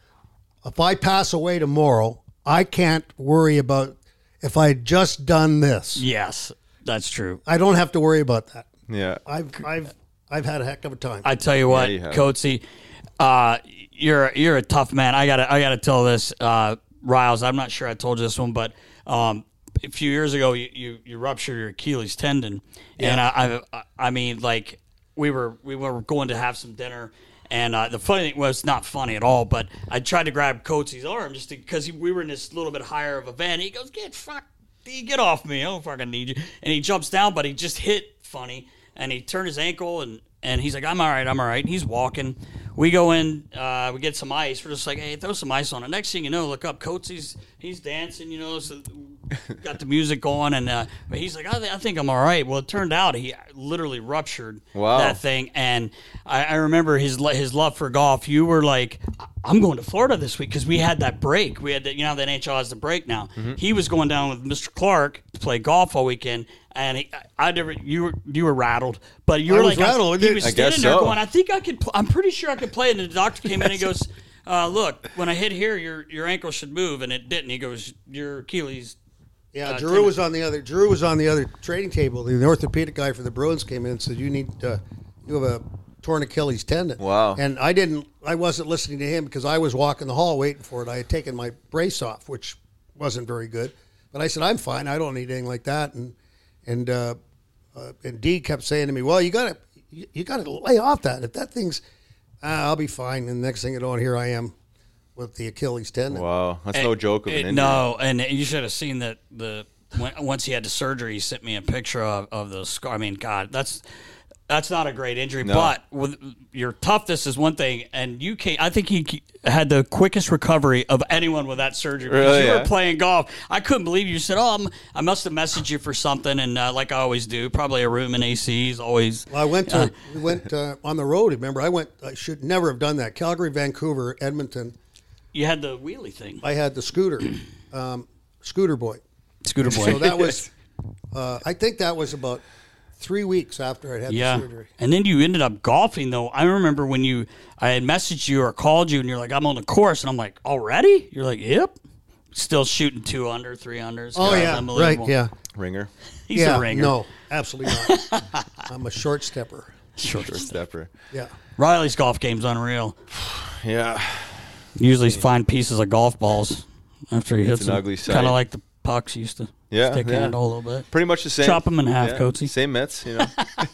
if I pass away tomorrow, I can't worry about if I had just done this. Yes, that's true. I don't have to worry about that. Yeah. I've I've I've had a heck of a time. I tell you what, you have. Coatsy, uh, you're you're a tough man. I gotta I gotta tell this, uh, Riles. I'm not sure I told you this one, but um, a few years ago you, you, you ruptured your Achilles tendon, and I, I I mean like we were we were going to have some dinner. And uh, the funny thing was, not funny at all, but I tried to grab Coatsy's arm just because we were in this little bit higher of a van. He goes, "Get fuck, get off me! I don't fucking need you." And he jumps down, but he just hit funny, and he turned his ankle, and, and he's like, "I'm all right, I'm all right." And he's walking. We go in, uh, we get some ice. We're just like, "Hey, throw some ice on it." Next thing you know, look up, Coatsy's he's dancing, you know, so got the music going, and uh, but he's like, I, th- "I think I'm all right." Well, it turned out he literally ruptured Wow. that thing, and I, I remember his lo- his love for golf. You were like, "I'm going to Florida this week," because we had that break. We had that, you know, the N H L has the break now. Mm-hmm. He was going down with Mister Clark to play golf all weekend, and he, I never. You were you were rattled, but you I were was like, rattled. he was I standing guess there so. going, "I think I could. Pl- I'm pretty sure I could play." And the doctor came in and he goes, uh, "Look, when I hit here, your your ankle should move," and it didn't. He goes, "Your Achilles." Yeah, uh, Drew tendon." was on the other. Drew was on the other trading table. The orthopedic guy for the Bruins came in and said, "You need, uh, you have a torn Achilles tendon." Wow. And I didn't. I wasn't listening to him because I was walking the hall waiting for it. I had taken my brace off, which wasn't very good. But I said, "I'm fine. I don't need anything like that." And and uh, uh, and Dee kept saying to me, "Well, you got to you, you got to lay off that. If that thing's, uh, I'll be fine." And the next thing you know, here I am with the Achilles tendon. Wow. That's And- no joke of an and- injury. No, and you should have seen that the when, once he had the surgery, he sent me a picture of, of the scar. I mean, God, that's that's not a great injury. No. But with your toughness is one thing, and you can't. I think he had the quickest recovery of anyone with that surgery. Because Really, you yeah? were playing golf. I couldn't believe you said, "Oh, I'm, I must have messaged you for something," and uh, like I always do, probably a room in A C's always. Well, I went to we went uh, on the road. Remember, I went. I should never have done that. Calgary, Vancouver, Edmonton. You had the wheelie thing, I had the scooter, um, scooter boy. Scooter Boy. So that was, uh, I think that was about three weeks after I had Yeah, the surgery. and then you ended up golfing though. I remember when you, I had messaged you or called you, and you're like, "I'm on the course," and I'm like, "Already?" You're like, "Yep." Still shooting two under, three unders. Oh God, yeah, right, unbelievable. yeah, Ringer. He's yeah. a ringer. No, absolutely not. I'm a short stepper. Short. Short stepper. Yeah. Riley's golf game's unreal. Yeah. Usually find pieces of golf balls after he hits an them. ugly sight. Kind of like the pucks used to Yeah, stick yeah. handle a little bit. Pretty much the same. Chop 'em in half, yeah. Coatsy. Same mitts, you know.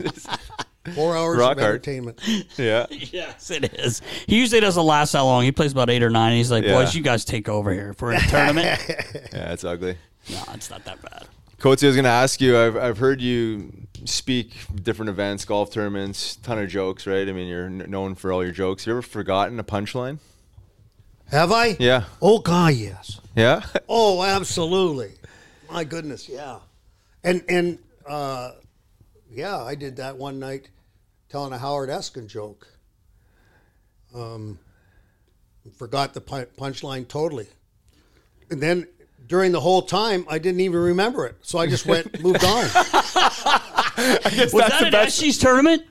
Four hours Rock of hard. entertainment. yeah. Yes, it is. He usually doesn't last that long. He plays about eight or nine. He's like, Yeah. "Boys, you guys take over here. If we're in a tournament." Yeah, it's ugly. No, it's not that bad. Coatsy, I was going to ask you, I've, I've heard you speak different events, golf tournaments, ton of jokes, right? I mean, you're kn- known for all your jokes. You ever forgotten a punchline? Have I? Yeah. Oh God, yes. Yeah? Oh, absolutely. My goodness, yeah. And and uh, yeah, I did that one night, telling a Howard Eskin joke. Um, forgot the pu- punchline totally, and then during the whole time, I didn't even remember it. So I just went, moved on. Was that an Eshies tournament?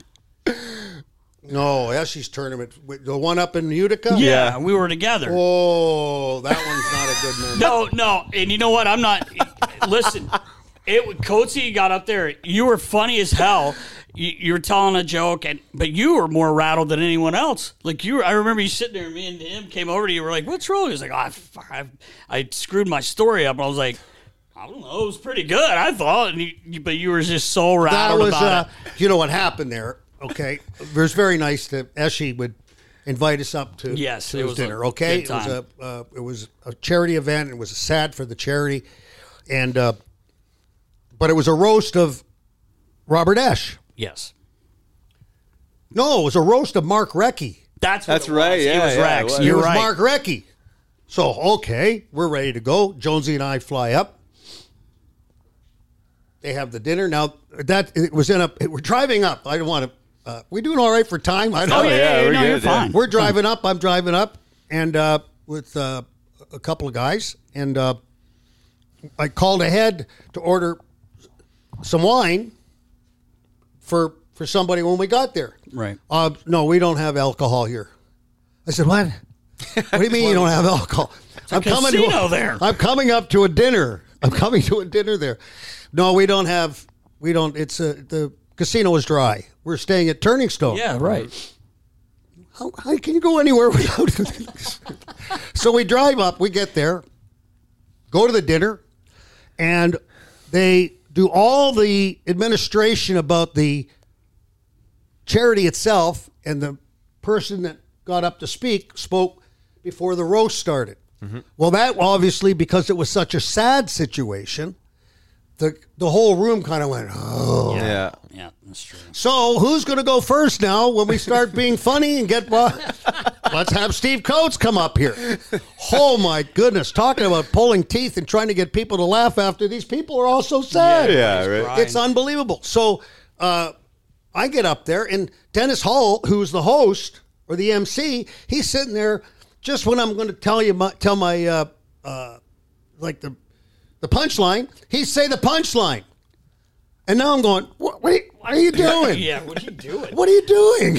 No, Eshies tournament, the one up in Utica. Yeah, we were together. Oh, that one's not a good memory. No, no, and you know what? I'm not. Listen, it Coatsy got up there. You were funny as hell. You, you were telling a joke, and but you were more rattled than anyone else. Like you, were, I remember you sitting there. Me and him came over to you. We're like, "What's wrong?" He was like, oh, I, fuck, I, I screwed my story up." And I was like, "I don't know. It was pretty good, I thought." And you, you, but you were just so That rattled was, about uh, it. you know what happened there. Okay, it was very nice that Eshy would invite us up to, Yes, to it his was a dinner. Okay, good it was time. a uh, it was a charity event. It was sad for the charity, and uh, but it was a roast of Robert Esch. Yes, No, it was a roast of Mark Recchi. that's what That's it was. right, yeah, it was yeah, Rex. it was. It You're was right. Mark Recchi. So okay, we're ready to go. Jonesy and I fly up. They have the dinner now. That it was in a. We're driving up. I don't want to. Uh, we doing all right for time? I don't Oh know. yeah, yeah, yeah, we're no, you're good, yeah. fine. We're driving up. I'm driving up, and uh, with uh, a couple of guys, and uh, I called ahead to order some wine for for somebody when we got there. Right. Uh, no, we don't have alcohol here. I said, what? What do you mean you don't have alcohol? I'm coming casino to, there. I'm coming up to a dinner. I'm coming to a dinner there. No, we don't have. We don't. It's a the casino is dry. We're staying at Turning Stone. Yeah, right. How, how can you go anywhere without? So we drive up. We get there, go to the dinner, and they do all the administration about the charity itself, and the person that got up to speak spoke before the roast started. Mm-hmm. Well, that obviously, because it was such a sad situation, the the whole room kind of went, oh. Yeah. Yeah, yeah, that's true. So who's going to go first now when we start being funny and get... Uh, let's have Steve Coates come up here. Oh, my goodness. Talking about pulling teeth and trying to get people to laugh after these people are all so sad. Yeah, yeah, right. It's unbelievable. So uh, I get up there, and Dennis Hull, who's the host or the M C, he's sitting there just when I'm going to tell you my, tell my uh, uh, like the the punchline. He say the punchline, and now I'm going, what, what, are, you, what are you doing? Yeah, what are you doing? What are you doing?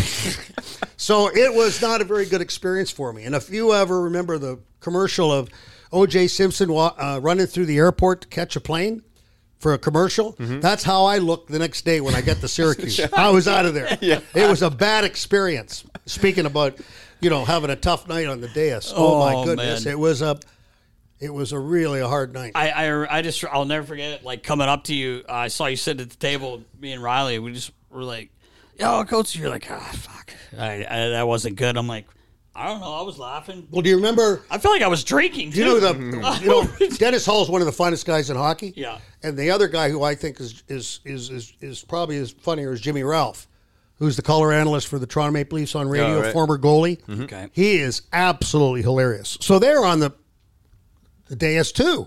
So it was not a very good experience for me. And if you ever remember the commercial of O J Simpson uh, running through the airport to catch a plane for a commercial, mm-hmm. that's how I looked the next day when I got to Syracuse. I was out of there. Yeah. It was a bad experience. Speaking about, you know, having a tough night on the dais. Oh, Oh, my goodness. man. It was a it was a really a hard night. I, I, I just, I'll never forget it. Like coming up to you, uh, I saw you sitting at the table, me and Riley. We just were like, yo, Coach, you're like, ah, fuck. I, I, that wasn't good. I'm like, I don't know. I was laughing. Well, do you remember? I feel like I was drinking, too. You know, the, you know Dennis Hall is one of the finest guys in hockey. Yeah. And the other guy who I think is is is is, is probably as funnier as Jimmy Ralph, who's the color analyst for the Toronto Maple Leafs on radio, Oh, right. former goalie. Mm-hmm. Okay. He is absolutely hilarious. So they're on the the dais too.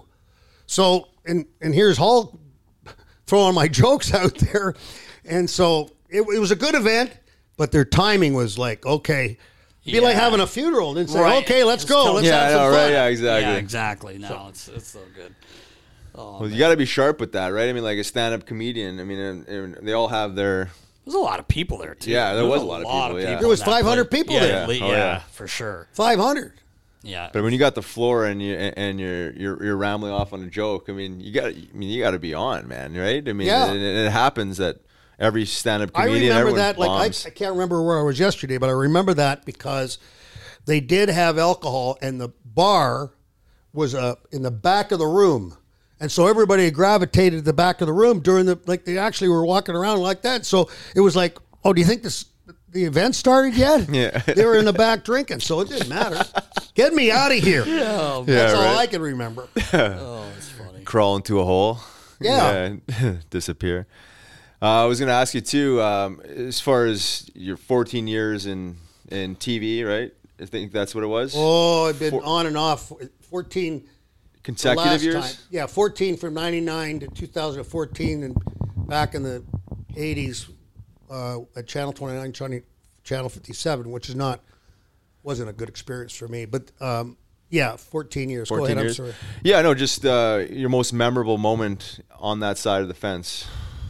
So and and here's Hall throwing my jokes out there, and so it, it was a good event, but their timing was like, okay. Be like Yeah. having a funeral and say, Right. okay, let's Just go. tell- Let's Yeah, have I some know, fun. right? Yeah, exactly. Yeah, exactly. No, it's it's so good. Oh, Well, you got to be sharp with that, right? I mean, like a stand-up comedian. I mean, and, and they all have their. There's a lot of people there, too. Yeah, there was a lot of people, yeah. There was in that five hundred place. people yeah, there. at least- Oh, yeah, yeah. for sure. five hundred. Yeah. But when you got the floor and you and you're you're, you're rambling off on a joke, I mean, you got. I mean, you got to be on, man, right? I mean, Yeah. and, and it happens that every stand-up I comedian. remember everyone that. Like I, bombs. I can't remember where I was yesterday, but I remember that because they did have alcohol, and the bar was uh, in the back of the room, and so everybody gravitated to the back of the room during the like they actually were walking around like that. So it was like, oh, do you think this the event started yet? Yeah. They were in the back drinking, so it didn't matter. Get me out of here. Oh, Yeah, That's all right. I can remember. oh, it's funny. Crawl into a hole. Yeah. Yeah, disappear. Uh, I was going to ask you too, um, as far as your fourteen years in in T V, right? I think that's what it was. Oh, I've been For- on and off. fourteen the Consecutive last years. time. Yeah, fourteen from ninety-nine to two thousand fourteen, and back in the eighties uh, at Channel twenty-nine, Channel Channel fifty-seven, which is not wasn't a good experience for me. But um, yeah, fourteen years. Go fourteen ahead. years. I'm sorry. Yeah, no, just uh, your most memorable moment on that side of the fence,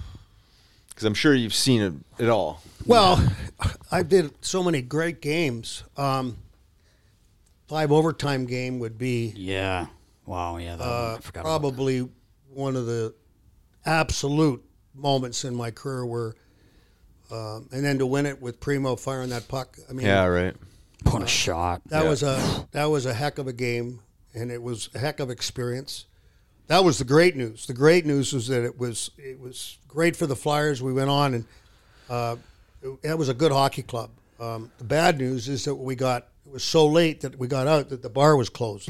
because I'm sure you've seen it, it all. Well, I did so many great games. Um, five overtime game would be Yeah. Wow, yeah. That uh, I forgot about probably one of the absolute moments in my career where, um, and then to win it with Primo firing that puck. I mean, Yeah, right. that. What a shot. that Yeah. was a that was a heck of a game, and it was a heck of experience. That was the great news. The great news was that it was it was great for the Flyers. We went on, and uh, it, it was a good hockey club. Um, the bad news is that we got it was so late that we got out that the bar was closed.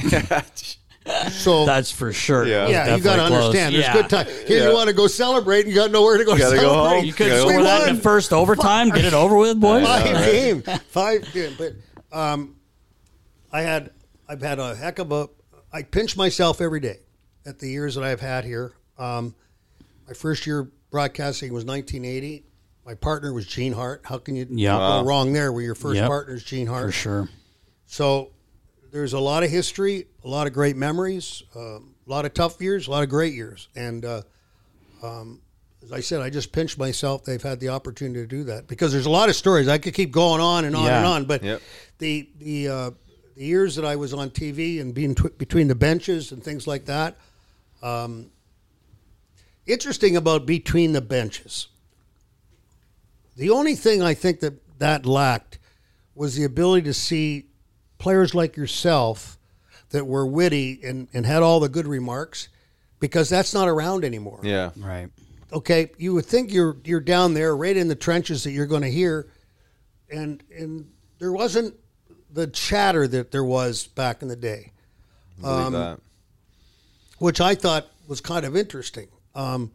So That's for sure. Yeah. It was yeah, you got to definitely close. understand. There's Yeah. good time. Here Yeah. you want to go celebrate, and you got nowhere to go Gotta go celebrate. home. You could Yeah, score we that in won. the first overtime, get it over with, boys. Five game, five game. But um, I had, I've had a heck of a. I pinch myself every day at the years that I've had here. Um, my first year broadcasting was nineteen eighty. My partner was Gene Hart. How can you Yeah. go Wow. wrong there? Where your first Yep. partner is Gene Hart. For sure. So there's a lot of history, a lot of great memories. Um, A lot of tough years, a lot of great years. And uh, um, as I said, I just pinched myself. They've had the opportunity to do that because there's a lot of stories. I could keep going on and on Yeah. and on. But Yep. the the uh, the years that I was on T V and being tw- between the benches and things like that, um, interesting about between the benches. The only thing I think that that lacked was the ability to see players like yourself that were witty and, and had all the good remarks, because that's not around anymore. Yeah. Right. Okay, you would think you're you're down there right in the trenches that you're going to hear, and and there wasn't the chatter that there was back in the day, I believe Um, that. which I thought was kind of interesting. Um,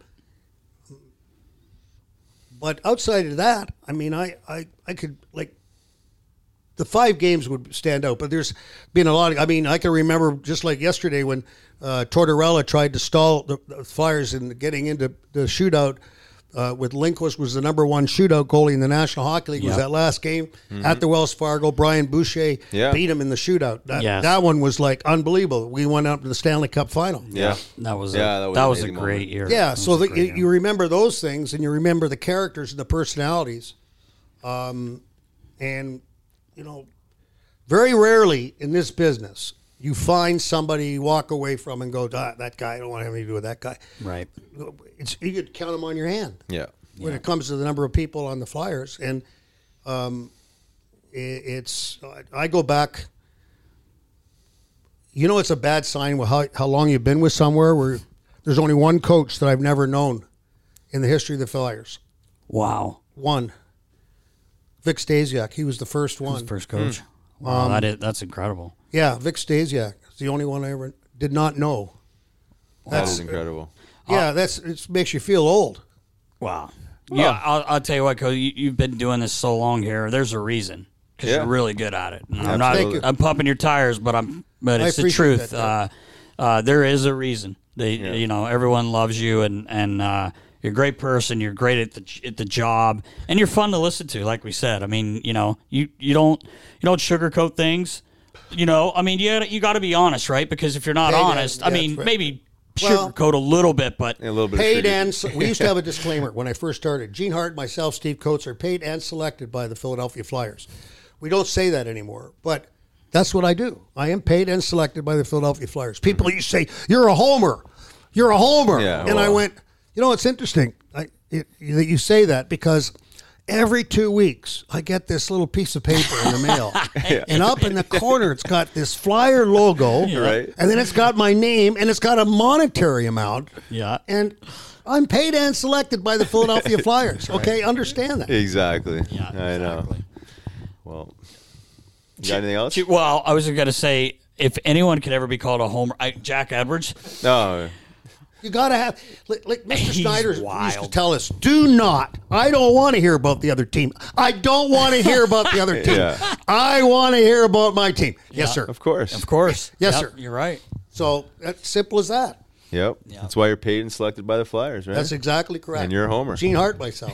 but outside of that, I mean, I, I, I could, like, the five games would stand out, but there's been a lot of, I mean, I can remember just like yesterday when uh, Tortorella tried to stall the, the Flyers in getting into the shootout uh, with Lindquist was the number one shootout goalie in the National Hockey League. It was Yep. that last game at the Wells Fargo. Brian Boucher Yeah. beat him in the shootout. That, Yes. that one was like unbelievable. We went up to the Stanley Cup final. Yeah. That was Yeah, a, that was that an was a amazing great moment. year. Yeah, That so was a that great you, year. you remember those things, and you remember the characters and the personalities, um, and you know, very rarely in this business you find somebody you walk away from and go, ah, "That guy, I don't want to have anything to do with that guy." Right. It's you could count them on your hand Yeah. when it comes to the number of people on the Flyers, and um, it, it's I go back. You know, it's a bad sign with how how long you've been with somewhere where there's only one coach that I've never known in the history of the Flyers. Wow. One. Vic Stasiak. He was the first one. First coach. Hmm. Wow, Um, that is that's incredible. Yeah, Vic Stasiak is the only one I ever did not know. That is incredible. Yeah, that's it makes you feel old. Wow. Yeah, I'll, I'll tell you what, Cody, you, you've been doing this so long here. There's a reason because Yeah. you're really good at it. And I'm not. Thank you. I'm pumping your tires, but I'm. But I it's the appreciate truth. that, Uh, uh, there is a reason. They, you know, everyone loves you, and and uh, you're a great person. You're great at the at the job, and you're fun to listen to. Like we said, I mean, you know, you, you don't you don't sugarcoat things. You know, I mean, you gotta, you got to be honest, right? Because if you're not Paid honest, and- I yeah, mean, that's right. maybe Well- sugarcoat a little bit, but A little bit Paid of and sugar. we used to have a disclaimer when I first started. Gene Hart, myself, Steve Coates are paid and selected by the Philadelphia Flyers. We don't say that anymore, but that's what I do. I am paid and selected by the Philadelphia Flyers. People used to say, "You're a homer. You're a homer," Yeah, and I well. went, "You know, it's interesting I, it, that you say that because." Every two weeks, I get this little piece of paper in the mail, and up in the corner, it's got this Flyer logo, Right. and then it's got my name, and it's got a monetary amount, yeah. and I'm paid and selected by the Philadelphia Flyers. Okay, understand that. Exactly. Yeah, I know. exactly. Well, you got anything else? Well, I was going to say, if anyone could ever be called a homer, I, Jack Edwards. No. You got to have, like, like Mister He's Snyder used to wild. tell us, do not, I don't want to hear about the other team. I don't want to hear about the other team. Yeah. I want to hear about my team. Yes, sir. Of course. Of course. Yes, Yep, sir. You're right. So that's simple as that. Yep. That's why you're paid and selected by the Flyers, right? That's exactly correct. And you're a homer. Gene Hart myself.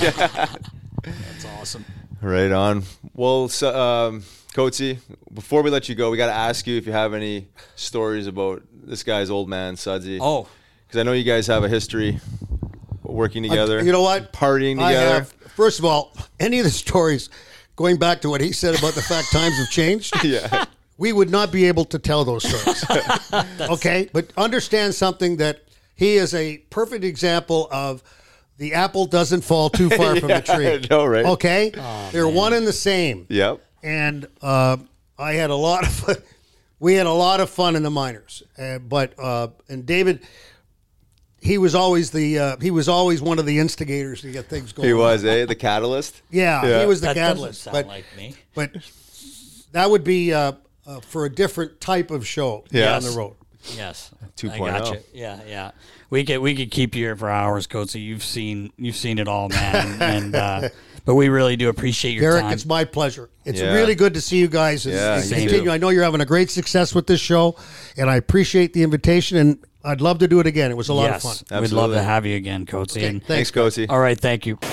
That's awesome. Right on. Well, so, um, Coatsy, before we let you go, we got to ask you if you have any stories about this guy's old man, Sudsy. Oh. Because I know you guys have a history working together. you know what? Partying I together. have, first of all, any of the stories, going back to what he said about the fact times have changed, Yeah. we would not be able to tell those stories. Okay? But understand something that he is a perfect example of the apple doesn't fall too far from the tree. I know, right? Okay? They're one and the same. Yep. And uh, I had a lot of we had a lot of fun in the minors. Uh, but uh, and David, he was always the uh, he was always one of the instigators to get things going. He was, eh? The catalyst. Yeah, Yeah. he was the That catalyst. doesn't sound But like me. but that would be uh, uh, for a different type of show Yeah. down the road. Yes. two I point oh. gotcha. Yeah, yeah. We could we could keep you here for hours, Coach. So you've seen you've seen it all, man. and uh, but we really do appreciate your Derek, time. it's my pleasure. It's Yeah. really good to see you guys. And, Yeah, and you continue. too. I know you're having a great success with this show, and I appreciate the invitation. And I'd love to do it again. It was a lot yes, of fun. we'd love Absolutely. to have you again, Coach. Okay, And Thanks, Coatsy. all right, thank you.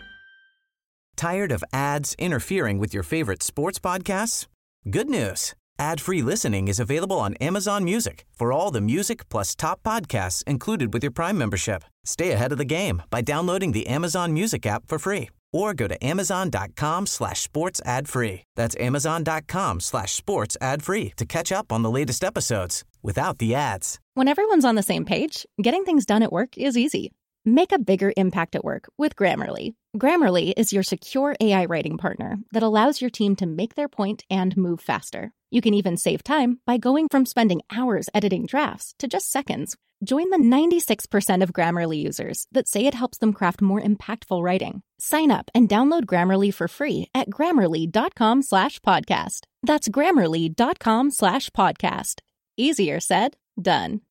Tired of ads interfering with your favorite sports podcasts? Good news. Ad-free listening is available on Amazon Music for all the music plus top podcasts included with your Prime membership. Stay ahead of the game by downloading the Amazon Music app for free or go to amazon.com slash sports ad free. That's amazon.com slash sports ad free to catch up on the latest episodes without the ads. When everyone's on the same page, getting things done at work is easy. Make a bigger impact at work with Grammarly. Grammarly is your secure A I writing partner that allows your team to make their point and move faster. You can even save time by going from spending hours editing drafts to just seconds. Join the ninety-six percent of Grammarly users that say it helps them craft more impactful writing. Sign up and download Grammarly for free at grammarly.com slash podcast. That's grammarly.com slash podcast. Easier said, done.